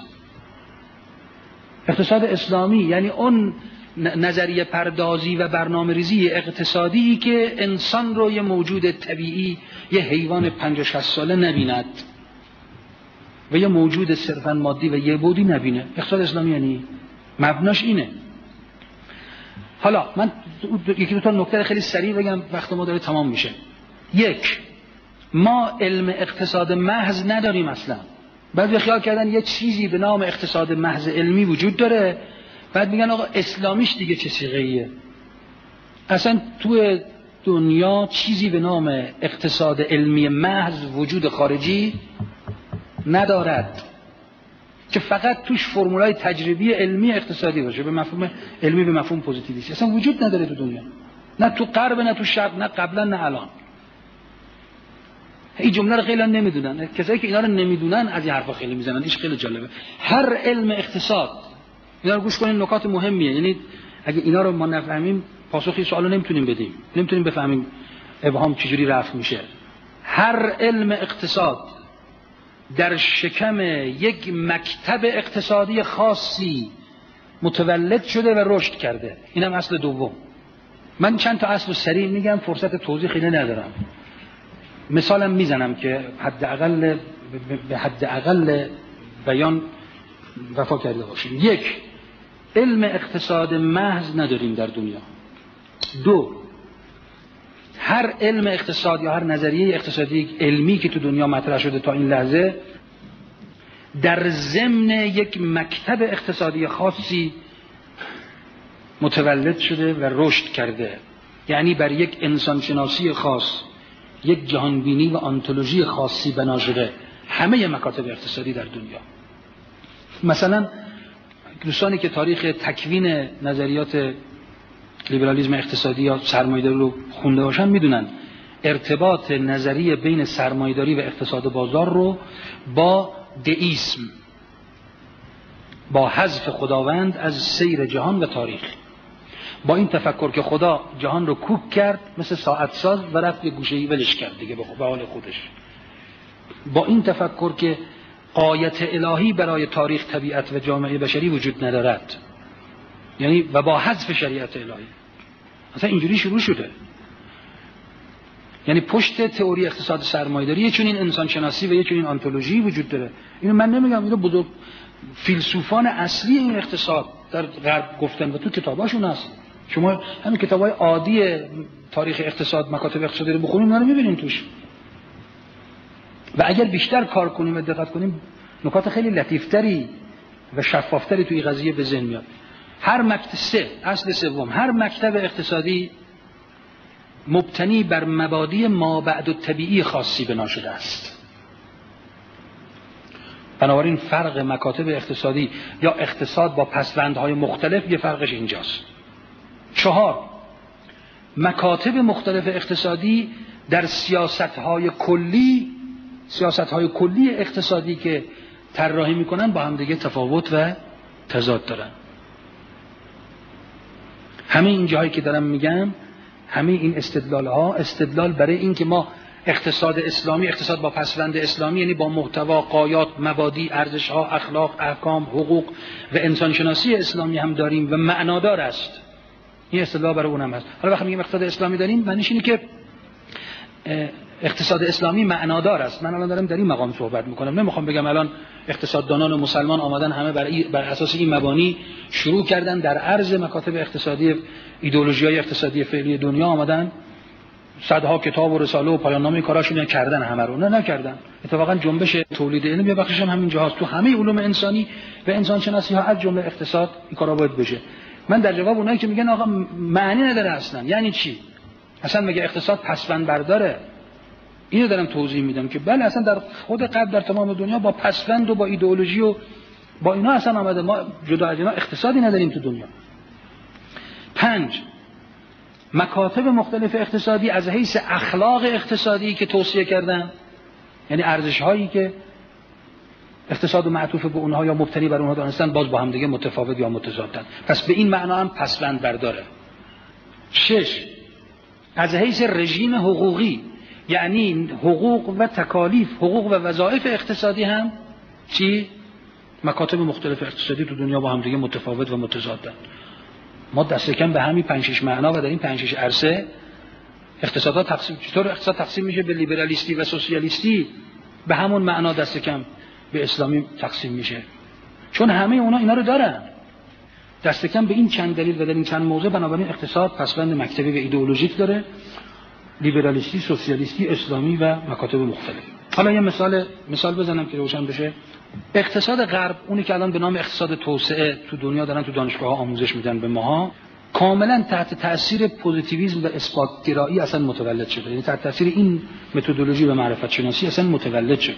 اقتصاد اسلامی یعنی اون نظریه پردازی و برنامه ریزی اقتصادی که انسان رو یه موجود طبیعی، یه حیوان 50-60 ساله نبیند و یه موجود صرفاً مادی و یه بعدی نبینه. اقتصاد اسلامی یعنی مبناش اینه. حالا من یکی دو تا نکته خیلی سریع بگم، وقت ما داره تمام میشه. یک، ما علم اقتصاد محض نداریم اصلا. بعضی خیال کردن یه چیزی به نام اقتصاد محض علمی وجود داره، بعد میگن آقا اسلامیش دیگه چه صیغه‌ایه. اصلا تو دنیا چیزی به نام اقتصاد علمی محض وجود خارجی ندارد که فقط توش فرمولای تجربی علمی اقتصادی باشه، به مفهوم علمی، به مفهوم پوزیتیویستی. اصلا وجود نداره تو دنیا، نه تو غرب نه تو شرق، نه قبلا نه الان. این جمله رو خیلی نمیدونن. کسایی که اینا رو نمیدونن از این حرفا خیلی میزنن. این خیلی جالبه. هر علم اقتصاد، اینا رو گوش کنین، نکات مهمیه. یعنی اگه اینا رو ما نفهمیم پاسخی سوالو نمیتونیم بدیم، نمیتونیم بفهمیم ابهام چجوری رفع میشه. هر علم اقتصاد در شکم یک مکتب اقتصادی خاصی متولد شده و رشد کرده. اینم اصل دوم. من چند تا اصل سریع میگم، فرصت توضیح خیلی ندارم. مثالم میزنم که به حداقل بیان وفا کرده باشیم. یک، علم اقتصاد محض نداریم در دنیا. دو، هر علم اقتصاد یا هر نظریه اقتصادی علمی که تو دنیا مطرح شده تا این لحظه در ضمن یک مکتب اقتصادی خاصی متولد شده و رشد کرده. یعنی بر یک انسانشناسی خاص، یک جهانبینی و آنتولوژی خاصی بنا شده همه مکاتب اقتصادی در دنیا. مثلا دوستانی که تاریخ تکوین نظریات لیبرالیسم اقتصادی یا سرمایه‌داری رو خونده باشن میدونن ارتباط نظری بین سرمایه‌داری و اقتصاد بازار رو با دئیسم، با حذف خداوند از سیر جهان و تاریخ، با این تفکر که خدا جهان رو کوک کرد مثل ساعت ساز و رفت یه گوشه‌ای ولش کرد دیگه به حال خودش، با این تفکر که غایت الهی برای تاریخ، طبیعت و جامعه بشری وجود ندارد، یعنی و با حذف شریعت الهی. اصلا اینجوری شروع شده. یعنی پشت تئوری اقتصاد سرمایه‌داری یه چنین انسان شناسی و یه چنین آنتولوژی وجود داره. اینو من نمیگم، اینو بزرگ فیلسوفان اصلی این اقتصاد در غرب گفتن و تو کتاباشون هست. شما همین کتابای عادی تاریخ اقتصاد، مکاتب اقتصادی رو بخونید اونا رو می‌بینید توش. و اگر بیشتر کار کنیم و دقت کنیم نکات خیلی لطیفتری و شفافتری توی قضیه به ذهن میاد. اصل سوم، هر مکتب اقتصادی مبتنی بر مبادی مابعد الطبیعی خاصی بنا شده است. بنابراین فرق مکاتب اقتصادی یا اقتصاد با پسوندهای مختلف یه فرقش اینجاست. 4 مکاتب مختلف اقتصادی در سیاست‌های کلی اقتصادی که طراحی میکنن با هم دیگه تفاوت و تضاد دارن. همه این جاهایی که دارم میگم، همه این استدلال برای این که ما اقتصاد اسلامی، اقتصاد با پسوند اسلامی، یعنی با محتوا، غایات، مبادی، ارزش‌ها، اخلاق، احکام، حقوق و انسانشناسی اسلامی هم داریم و معنادار است. این استدلال برای اونم هست. حالا وقتی میگیم اقتصاد اسلامی داریم، معنیش اینه که اقتصاد اسلامی معنادار است. من الان دارم در این مقام صحبت میکنم، نمیخوام بگم الان اقتصاددانان مسلمان آمدن همه بر اساس این مبانی شروع کردن در عرض مکاتب اقتصادی، ایدئولوژی‌های اقتصادی فعلی دنیا آمدن صدها کتاب و رساله و پایان‌نامه کاراشون کردن، همه رو نکردن. اتفاقا جنبش تولید علم یه بخشش هم همین جاست. تو همه علوم انسانی و انسانشناسی ها از جمله اقتصاد این کارا باید بشه. من در جواب اونایی که میگن آقا معنی نداره اصلا، یعنی چی؟ اصلا مگه اقتصاد پسوند برداره؟ اینو دارم توضیح میدم که بله اصلا در خود غرب در تمام دنیا با پسوند و با ایدئولوژی و با اینا اصلا آمده، ما جدا از اینا اقتصادی نداریم تو دنیا. 5 مکاتب مختلف اقتصادی از حیث اخلاق اقتصادی که توصیه کردن، یعنی ارزش هایی که اقتصاد و معطوف به اونها یا مبتنی بر اونها دانستن، باز با هم دیگه متفاوت یا متضادن. پس به این معنا هم پسوند برداره. 6 از حیث رژیم حقوقی، یعنی حقوق و تکالیف، حقوق و وظایف اقتصادی هم چی؟ مکاتب مختلف اقتصادی تو دنیا با هم دیگه متفاوت و متضادن. ما دست کم به همین 5-6 معنا و در این 5-6 عرصه اقتصادها تقسیم، چطور اقتصاد تقسیم میشه به لیبرالیستی و سوسیالیستی، به همون معنا دست کم به اسلامی تقسیم میشه، چون همه اونا اینا رو دارن. دست کم به این چند دلیل و در این چند موضوع بنابراین اقتصاد پسوند مکتبی و ایدئولوژیک داره، لیبرالیستی، سوسیالیستی، اسلامی و مکاتب مختلف. حالا یه مثال بزنم که روشن بشه. اقتصاد غرب، اونی که الان به نام اقتصاد توسعه تو دنیا دارن تو دانشگاه‌ها آموزش میدن به ماها، کاملا تحت تاثیر پوزیتیویسم و اثبات‌گرایی اصلا متولد شده. یعنی تحت تاثیر این متدولوژی و معرفت شناسی اصلا متولد شده.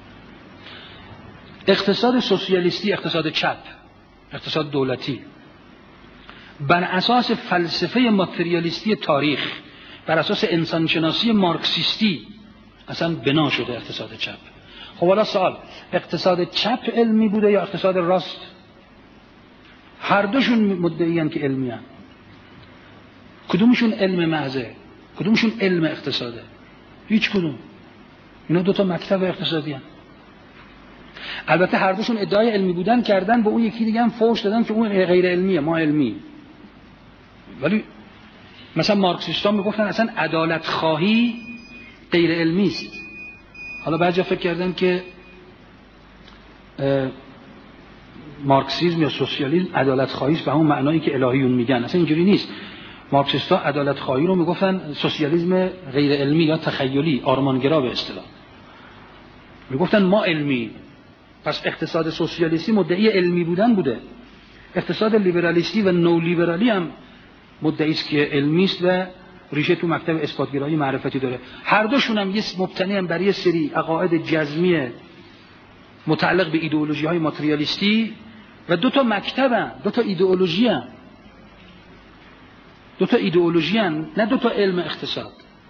اقتصاد سوسیالیستی، اقتصاد چپ، اقتصاد دولتی، بر اساس فلسفه ماتریالیستی تاریخ، بر اساس انسانشناسی مارکسیستی اصلا بنا شده اقتصاد چپ. خب حالا سوال، اقتصاد چپ علمی بوده یا اقتصاد راست؟ هر دوشون مدعیان که علمی هستند. کدومشون علم محضه؟ کدومشون علم اقتصاده؟ هیچ کدوم. اینا دو تا مکتب اقتصادی هستند. البته هر دوشون ادعای علمی بودن کردن، به اون یکی دیگه هم فوش دادن که اون غیر علمیه، ما علمی. ولی مثلا مارکسیستا میگفتن اصلا عدالت خواهی غیر علمی است. حالا بعضیا فکر کردن که مارکسیسم یا سوسیالیسم عدالت خواهی است به همون معنایی که الهیون میگن. اصلا اینجوری نیست. مارکسیستا عدالت خواهی رو میگفتن سوسیالیسم غیر علمی یا تخیلی، آرمانگرا به اصطلاح. میگفتن ما علمی. پس اقتصاد سوسیالیستی مدعی علمی بودن بوده. اقتصاد لیبرالیستی و نو لیبرالی هم مدعی است که علمی است و ریشه تو مکتب اثبات‌گرایی معرفتی داره. هر دوشون هم مبتنی هم بر یه سری عقاید جزمی متعلق به ایدئولوژی‌های ماتریالیستی و دو تا مکتبن، دو تا ایدئولوژی‌ان، نه دو تا علم اقتصاد.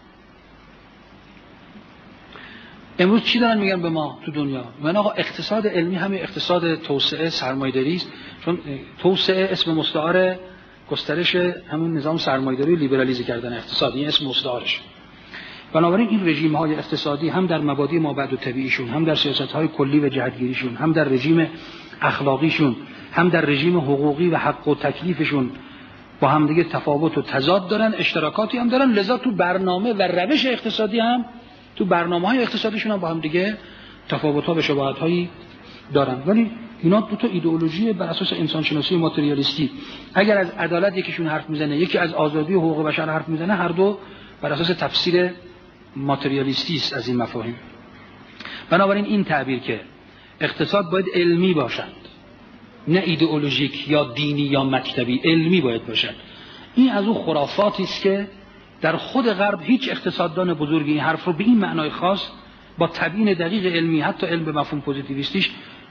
امروز چی دارن میگن به ما تو دنیا؟ میگن آقا اقتصاد علمی همین اقتصاد توسعه سرمایه‌داری است، چون توسعه اسم مستعار گسترش همون نظام سرمایه‌داری و لیبرالیزه کردن اقتصادی، این اسم مستعارش. بنابراین این رژیم‌های اقتصادی هم در مبادی مابعد و طبیعیشون، هم در سیاست‌های کلی و جهتگیریشون، هم در رژیم اخلاقیشون، هم در رژیم حقوقی و حق و تکلیفشون با هم دیگه تفاوت و تضاد دارن، اشتراکاتی هم دارن. لذا تو برنامه و روش اقتصادی هم، تو برنامه‌های اقتصادیشون هم با هم دیگه تفاوت‌ها و شباهت‌هایی دارن. ولی اینا دو تا ایدئولوژی بر اساس انسانشناسی ماتریالیستی. اگر از عدالت یکیشون حرف میزنه، یکی از آزادی و حقوق بشر حرف میزنه، هر دو بر اساس تفسیر ماتریالیستی است از این مفاهیم. بنابراین این تعبیر که اقتصاد باید علمی باشد، نه ایدئولوژیک یا دینی یا مکتبی، علمی باید باشد، این از اون خرافاتی است که در خود غرب هیچ اقتصاددان بزرگی این حرف رو به این معنای خاص با تبیین دقیق علمی، حتی علم به مفهوم پوزیتیویستیش،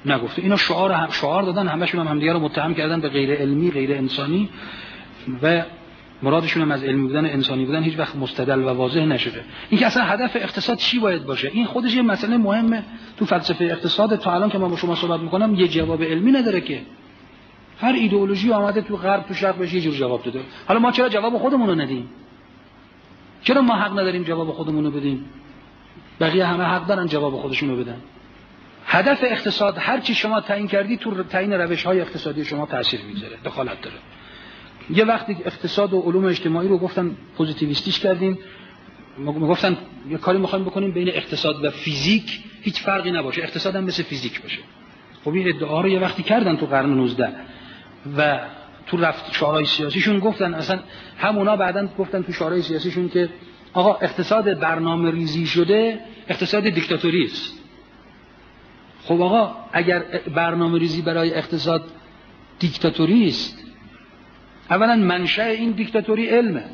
نگفته. اینا شعار دادن، همشون هم همدیگه رو متهم کردن به غیر علمی، غیر انسانی و مرادشون هم از علمی بودن، انسانی بودن هیچ وقت مستدل و واضح نشده. این که اصلا هدف اقتصاد چی باید باشه، این خودش یه مسئله مهمه تو فلسفه اقتصاد. تا الان که من با شما صحبت میکنم یه جواب علمی نداره که. هر ایدئولوژی آمده تو غرب تو شرق بهش یه جور جواب داده. حالا ما چرا جواب خودمون رو ندیم؟ چرا ما حق نداریم جواب خودمون رو بدیم؟ بقیه همه حق دارن جواب خودشون رو بدن. هدف اقتصاد هر چی شما تعیین کردی تو تعیین روش‌های اقتصادی شما تاثیر میذاره، دخالت داره. یه وقتی اقتصاد و علوم اجتماعی رو گفتن پوزیتیویستیش کردیم، گفتن یه کاری می‌خوایم بکنیم بین اقتصاد و فیزیک هیچ فرقی نباشه، اقتصاد هم مثل فیزیک باشه. خب این ادعا رو یه وقتی کردن تو قرن 19 و تو رفت شورای سیاسیشون گفتن، اصلا همونا بعداً گفتن تو شورای سیاسیشون که آقا اقتصاد برنامه‌ریزی شده اقتصاد دیکتاتوری است. خب آقا اگر برنامه‌ریزی برای اقتصاد دیکتاتوری است، اولا منشأ این دیکتاتوری علمه.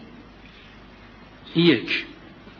یک،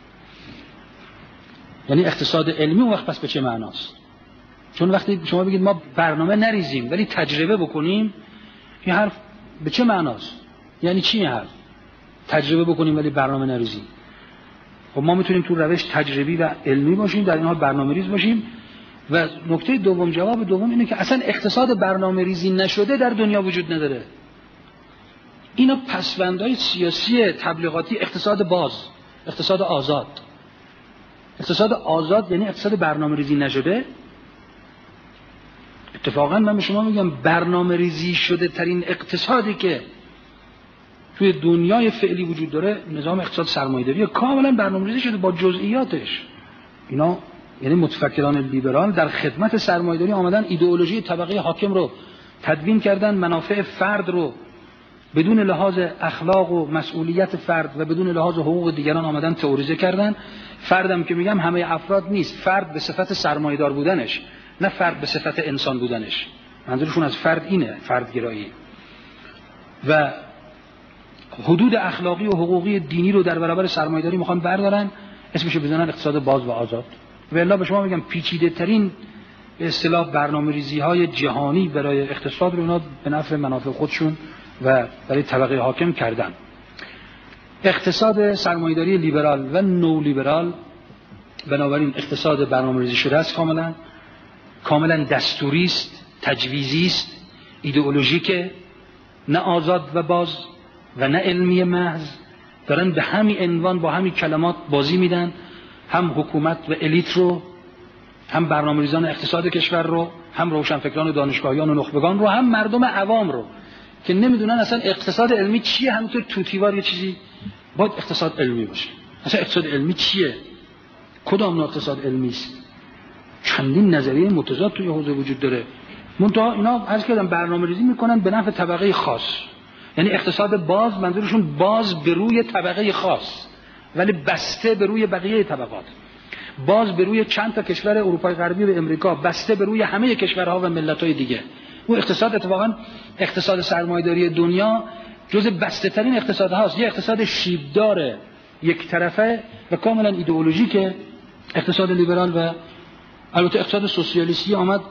یعنی اقتصاد علمی اون وقت پس به چه معناست؟ چون وقتی شما بگید ما برنامه نریزیم ولی تجربه بکنیم، این حرف به چه معناست؟ یعنی چی این حرف؟ تجربه بکنیم ولی برنامه نریزیم. خب ما میتونیم تو روش تجربی و علمی باشیم، در این حال برنامه‌ریز باشیم. و نکته دوم، جواب دوم اینه که اصلا اقتصاد برنامه‌ریزی نشده در دنیا وجود نداره. اینا پسوندهای سیاسی تبلیغاتی اقتصاد باز، اقتصاد آزاد. اقتصاد آزاد یعنی اقتصاد برنامه‌ریزی نشده. اتفاقا من به شما میگم برنامه‌ریزی شده ترین اقتصادی که توی دنیای فعلی وجود داره نظام اقتصاد سرمایه‌داری، کاملا برنامه‌ریزی شده با جزئیاتش. اینا یعنی متفکران لیبرال در خدمت سرمایه‌داری آمدن ایدئولوژی طبقه حاکم رو تدوین کردن، منافع فرد رو بدون لحاظ اخلاق و مسئولیت فرد و بدون لحاظ حقوق دیگران آمدن تئوریزه کردن. فردم که میگم همه افراد نیست، فرد به صفت سرمایه‌دار بودنش، نه فرد به صفت انسان بودنش. منظورشون از فرد اینه، فردگرایی. و حدود اخلاقی و حقوقی دینی رو در برابر سرمایه‌داری میخوان بردارن، اسمشو بزنن اقتصاد باز و آزاد. و الا به شما میگم پیچیده ترین به اصطلاح برنامه‌ریزی‌های جهانی برای اقتصاد رو اینا به نفع منافع خودشون و برای طبقه حاکم کردن. اقتصاد سرمایه‌داری لیبرال و نو لیبرال بنابراین اقتصاد برنامه‌ریزی شده است، کاملا دستوری است، تجویزی است، ایدئولوژیکه، نه آزاد و باز و نه علمی محض. دارن به همین عنوان با همین کلمات بازی میدن، هم حکومت و الیت رو، هم برنامه‌ریزان اقتصاد کشور رو، هم روشنفکران و دانشگاهیان و نخبگان رو، هم مردم عوام رو که نمیدونن اصلا اقتصاد علمی چیه. همینطور توتیوار یه چیزی باید اقتصاد علمی باشه. اصلا اقتصاد علمی چیه؟ کدام نوع اقتصاد علمی است؟ چندین نظریه متضاد توی حوزه وجود داره. منتها اینا عرض کردم برنامه‌ریزی میکنن به نفع طبقه خاص. یعنی اقتصاد باز منظورشون باز به روی طبقه خاص ولی بسته به روی بقیه طبقات. باز به روی چند تا کشور اروپای غربی و امریکا، بسته به روی همه کشورها و ملت‌های دیگه. اون اقتصاد اتفاقا اقتصاد سرمایه‌داری دنیا جز بسته ترین اقتصادهاست. یه اقتصاد شیبدار یک طرفه و کاملا ایدئولوژیکه. اقتصاد لیبرال و البته اقتصاد سوسیالیستی آمد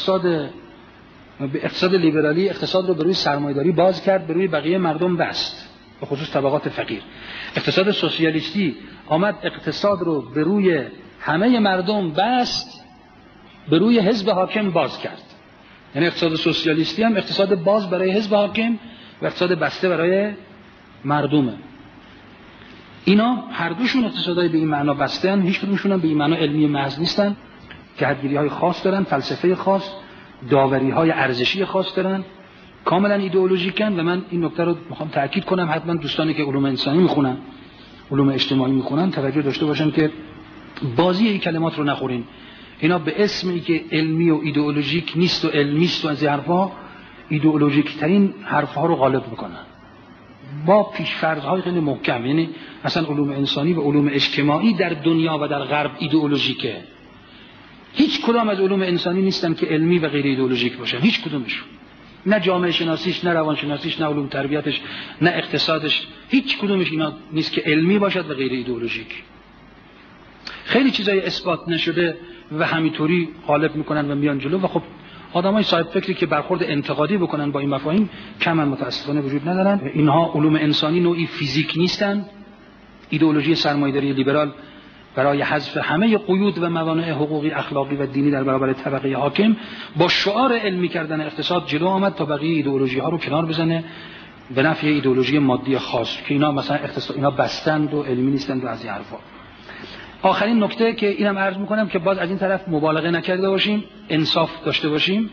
اقتصاد لیبرالی اقتصاد رو به روی سرمایه‌داری باز کرد، به روی بقیه مردم بست، به خصوص طبقات فقیر. اقتصاد سوسیالیستی آمد اقتصاد رو به روی همه مردم بست، به روی حزب حاکم باز کرد. یعنی اقتصاد سوسیالیستی هم اقتصاد باز برای حزب حاکم و اقتصاد بسته برای مردمه. اینا هر دوشون اقتصادای به این معنا بسته ان، هیچ کدومشون هم به این معنا علمی محض نیستن که حدگیری‌های خاص دارن، فلسفه خاص، داوری‌های ارزشی خاص دارن، کاملا ایدئولوژیکن. و من این نکته رو میخوام تاکید کنم، حتما دوستانی که علوم انسانی میخونن، علوم اجتماعی میخونن توجه داشته باشن که بازی این کلمات رو نخورین. اینا به اسمی که علمی و ایدئولوژیک نیست و علمیست و از این حرفا، ایدئولوژیک ترین حرفها رو غالب میکنن با پیش‌فرض‌های خیلی محکم. یعنی مثلا علوم انسانی و علوم اجتماعی در دنیا و در غرب ایدئولوژیکه. هیچ کدام از علوم انسانی نیستن که علمی و غیر ایدئولوژیک باشن، هیچ کدومشون. نه جامعه شناسیش، نه روانشناسیش، نه علوم تربیتش، نه اقتصادش، هیچ کدومش اینا نیست که علمی باشد و غیر ایدئولوژیک. خیلی چیزای اثبات نشده و همینطوری غالب میکنن و میان جلو. و خب آدمای صاحب فکری که برخورد انتقادی بکنن با این مفاهیم کمن متاسفانه وجود ندارن. اینها علوم انسانی نوعی فیزیک نیستن. ایدئولوژی سرمایه‌داری لیبرال برای حذف همه قیود و موانع حقوقی، اخلاقی و دینی در برابر طبقه حاکم با شعار علمی کردن اقتصاد جلو آمد تا بقیه ایدئولوژی‌ها رو کنار بزنه به نفع ایدئولوژی مادی خاص که اینا مثلا اقتصاد اینا بستند و علمی نیستند و از این حرفا. آخرین نکته که اینم عرض می‌کنم که باز از این طرف مبالغه نکرده باشیم، انصاف داشته باشیم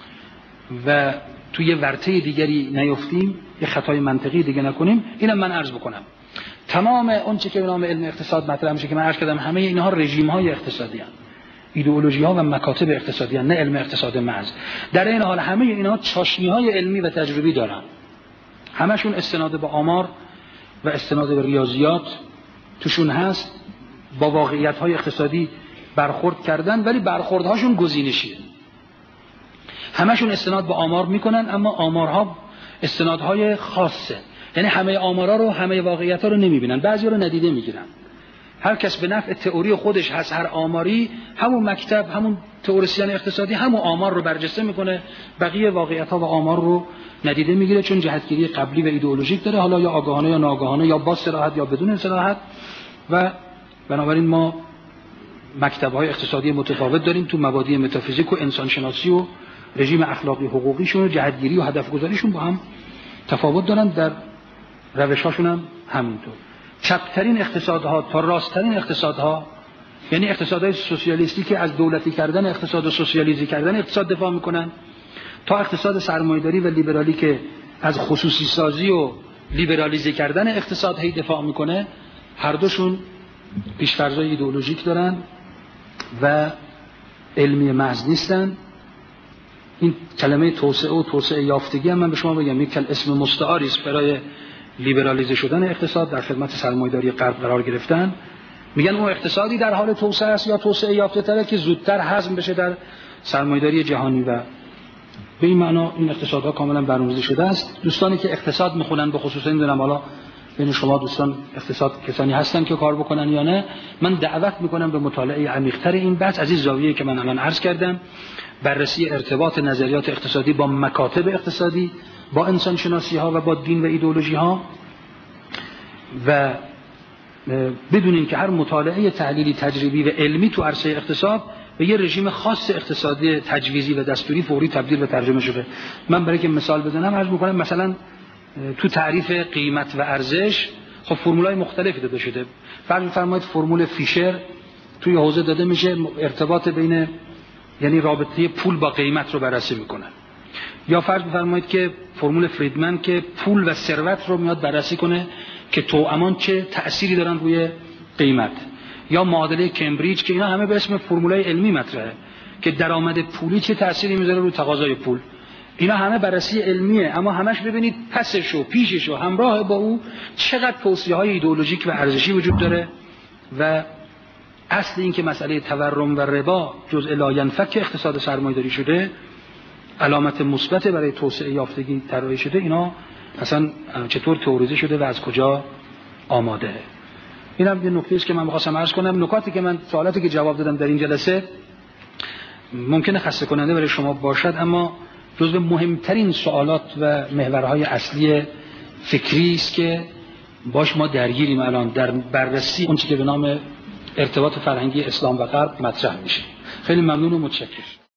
و توی ورطه دیگری نیفتیم، یه خطای منطقی دیگه نکنیم. اینم من عرض بکنم. تمام اون چه که به نام علم اقتصاد مطرح میشه که من عرض کردم همه اینها رژیم‌های اقتصادی هستند، ایدئولوژی‌ها و مکاتب اقتصادی هستند، نه علم اقتصاد محض. در این حال همه اینها چاشنی‌های علمی و تجربی دارن. همشون استناد به آمار و استناد به ریاضیات توشون هست، با واقعیت‌های اقتصادی برخورد کردن، ولی برخوردهاشون گزینشیه. همشون استناد به آمار میکنن، اما آمارها استنادهای خاصه، یعنی همه آمارها رو، همه واقعیت‌ها رو نمیبینن، بعضی رو ندیده میگیرن. هر کس به نفع تئوری خودش هست، هر آماری، همون مکتب، همون تئوریسین اقتصادی همون آمار رو برجسته میکنه، بقیه واقعیت‌ها و آمار رو ندیده میگیره، چون جهتگیری قبلی و ایدئولوژیک داره، حالا یا آگاهانه یا ناآگاهانه، یا با صراحت یا بدون صراحت. و بنابراین ما مکتب‌های اقتصادی متفاوت داریم تو مبادی متافیزیک و انسانشناسی و رژیم اخلاقی حقوقیشون و جهتگیری و هدف گذاریشون با هم تفاوت دارن، در روش‌هاشون هم همینطور. چپ‌ترین اقتصادها تا راست‌ترین اقتصادها، یعنی اقتصادهای سوسیالیستی که از دولتی کردن اقتصاد و سوسیالیزی کردن اقتصاد دفاع میکنن، تا اقتصاد سرمایه‌داری و لیبرالی که از خصوصی سازی و لیبرالیزی کردن اقتصاد هی دفاع میکنه، هر دوشون پیش‌فرض‌های ایدئولوژیک دارن و علمی محض نیستن. این کلمه توسعه و توسعه یافتگی هم من به شما بگم یک اسم مستعاری است برای لیبرالیزه شدن اقتصاد، در خدمت سرمایه‌داری غرب قرار گرفتن. میگن اون اقتصادی در حال توسعه است یا توسعه یافته تره که زودتر هضم بشه در سرمایه‌داری جهانی، و به این معنا این اقتصادها کاملا برنامه‌ریزی شده است. دوستانی که اقتصاد میخونن، به خصوص نمیدونم حالا بین شما دوستان اقتصاد کسانی هستن که کار بکنن یا نه، من دعوت میکنم به مطالعه عمیق‌تر این بحث از این زاویه‌ای که من عرض کردم، بررسی ارتباط نظریات اقتصادی با مکاتب اقتصادی، با انسان شناسی ها و با دین و ایدئولوژی ها، و بدونیم که هر مطالعه تحلیلی تجربی و علمی تو عرصه اقتصاد به یه رژیم خاص اقتصادی تجویزی و دستوری فوری تبدیل و ترجمه شده. من برای که مثال بزنم عرض می‌کنم، مثلا تو تعریف قیمت و ارزش خب فرمولای مختلفی داده شده. فرض بفرمایید فرمول فیشر توی حوزه داده میشه، ارتباط بین، یعنی رابطه پول با قیمت رو بررسی میکنه. یا فرض بفرمایید که فرمول فریدمن که پول و ثروت رو میاد بررسی کنه که توامان چه تأثیری دارن روی قیمت. یا معادله کمبریج که اینا همه به اسم فرمولای علمی مطرحه که درآمد پولی چه تأثیری میذاره روی تقاضای پول. اینا همه بررسی علمیه، اما همش ببینید پسش و پیشش و همراه با او چقدر توصیه‌های ایدئولوژیک و ارزشی وجود داره. و اصل این که مسئله تورم و ربا جزء لاینفک اقتصاد سرمایه‌داری شده، علامت مثبت برای توسعه یافتگی طراحی شده، اینا اصلا چطور تئوریزه شده و از کجا آماده. اینم یه نکته است که من می‌خواستم عرض کنم. نکاتی که من سوالاتی که جواب دادم در این جلسه ممکنه خسته کننده برای شما باشد، اما جزو مهمترین سوالات و محورهای اصلی فکری است که باش ما درگیریم الان در بررسی اون چیزی که به نام ارتباط فرهنگی اسلام و غرب مطرح میشه. خیلی ممنون و متشکرم.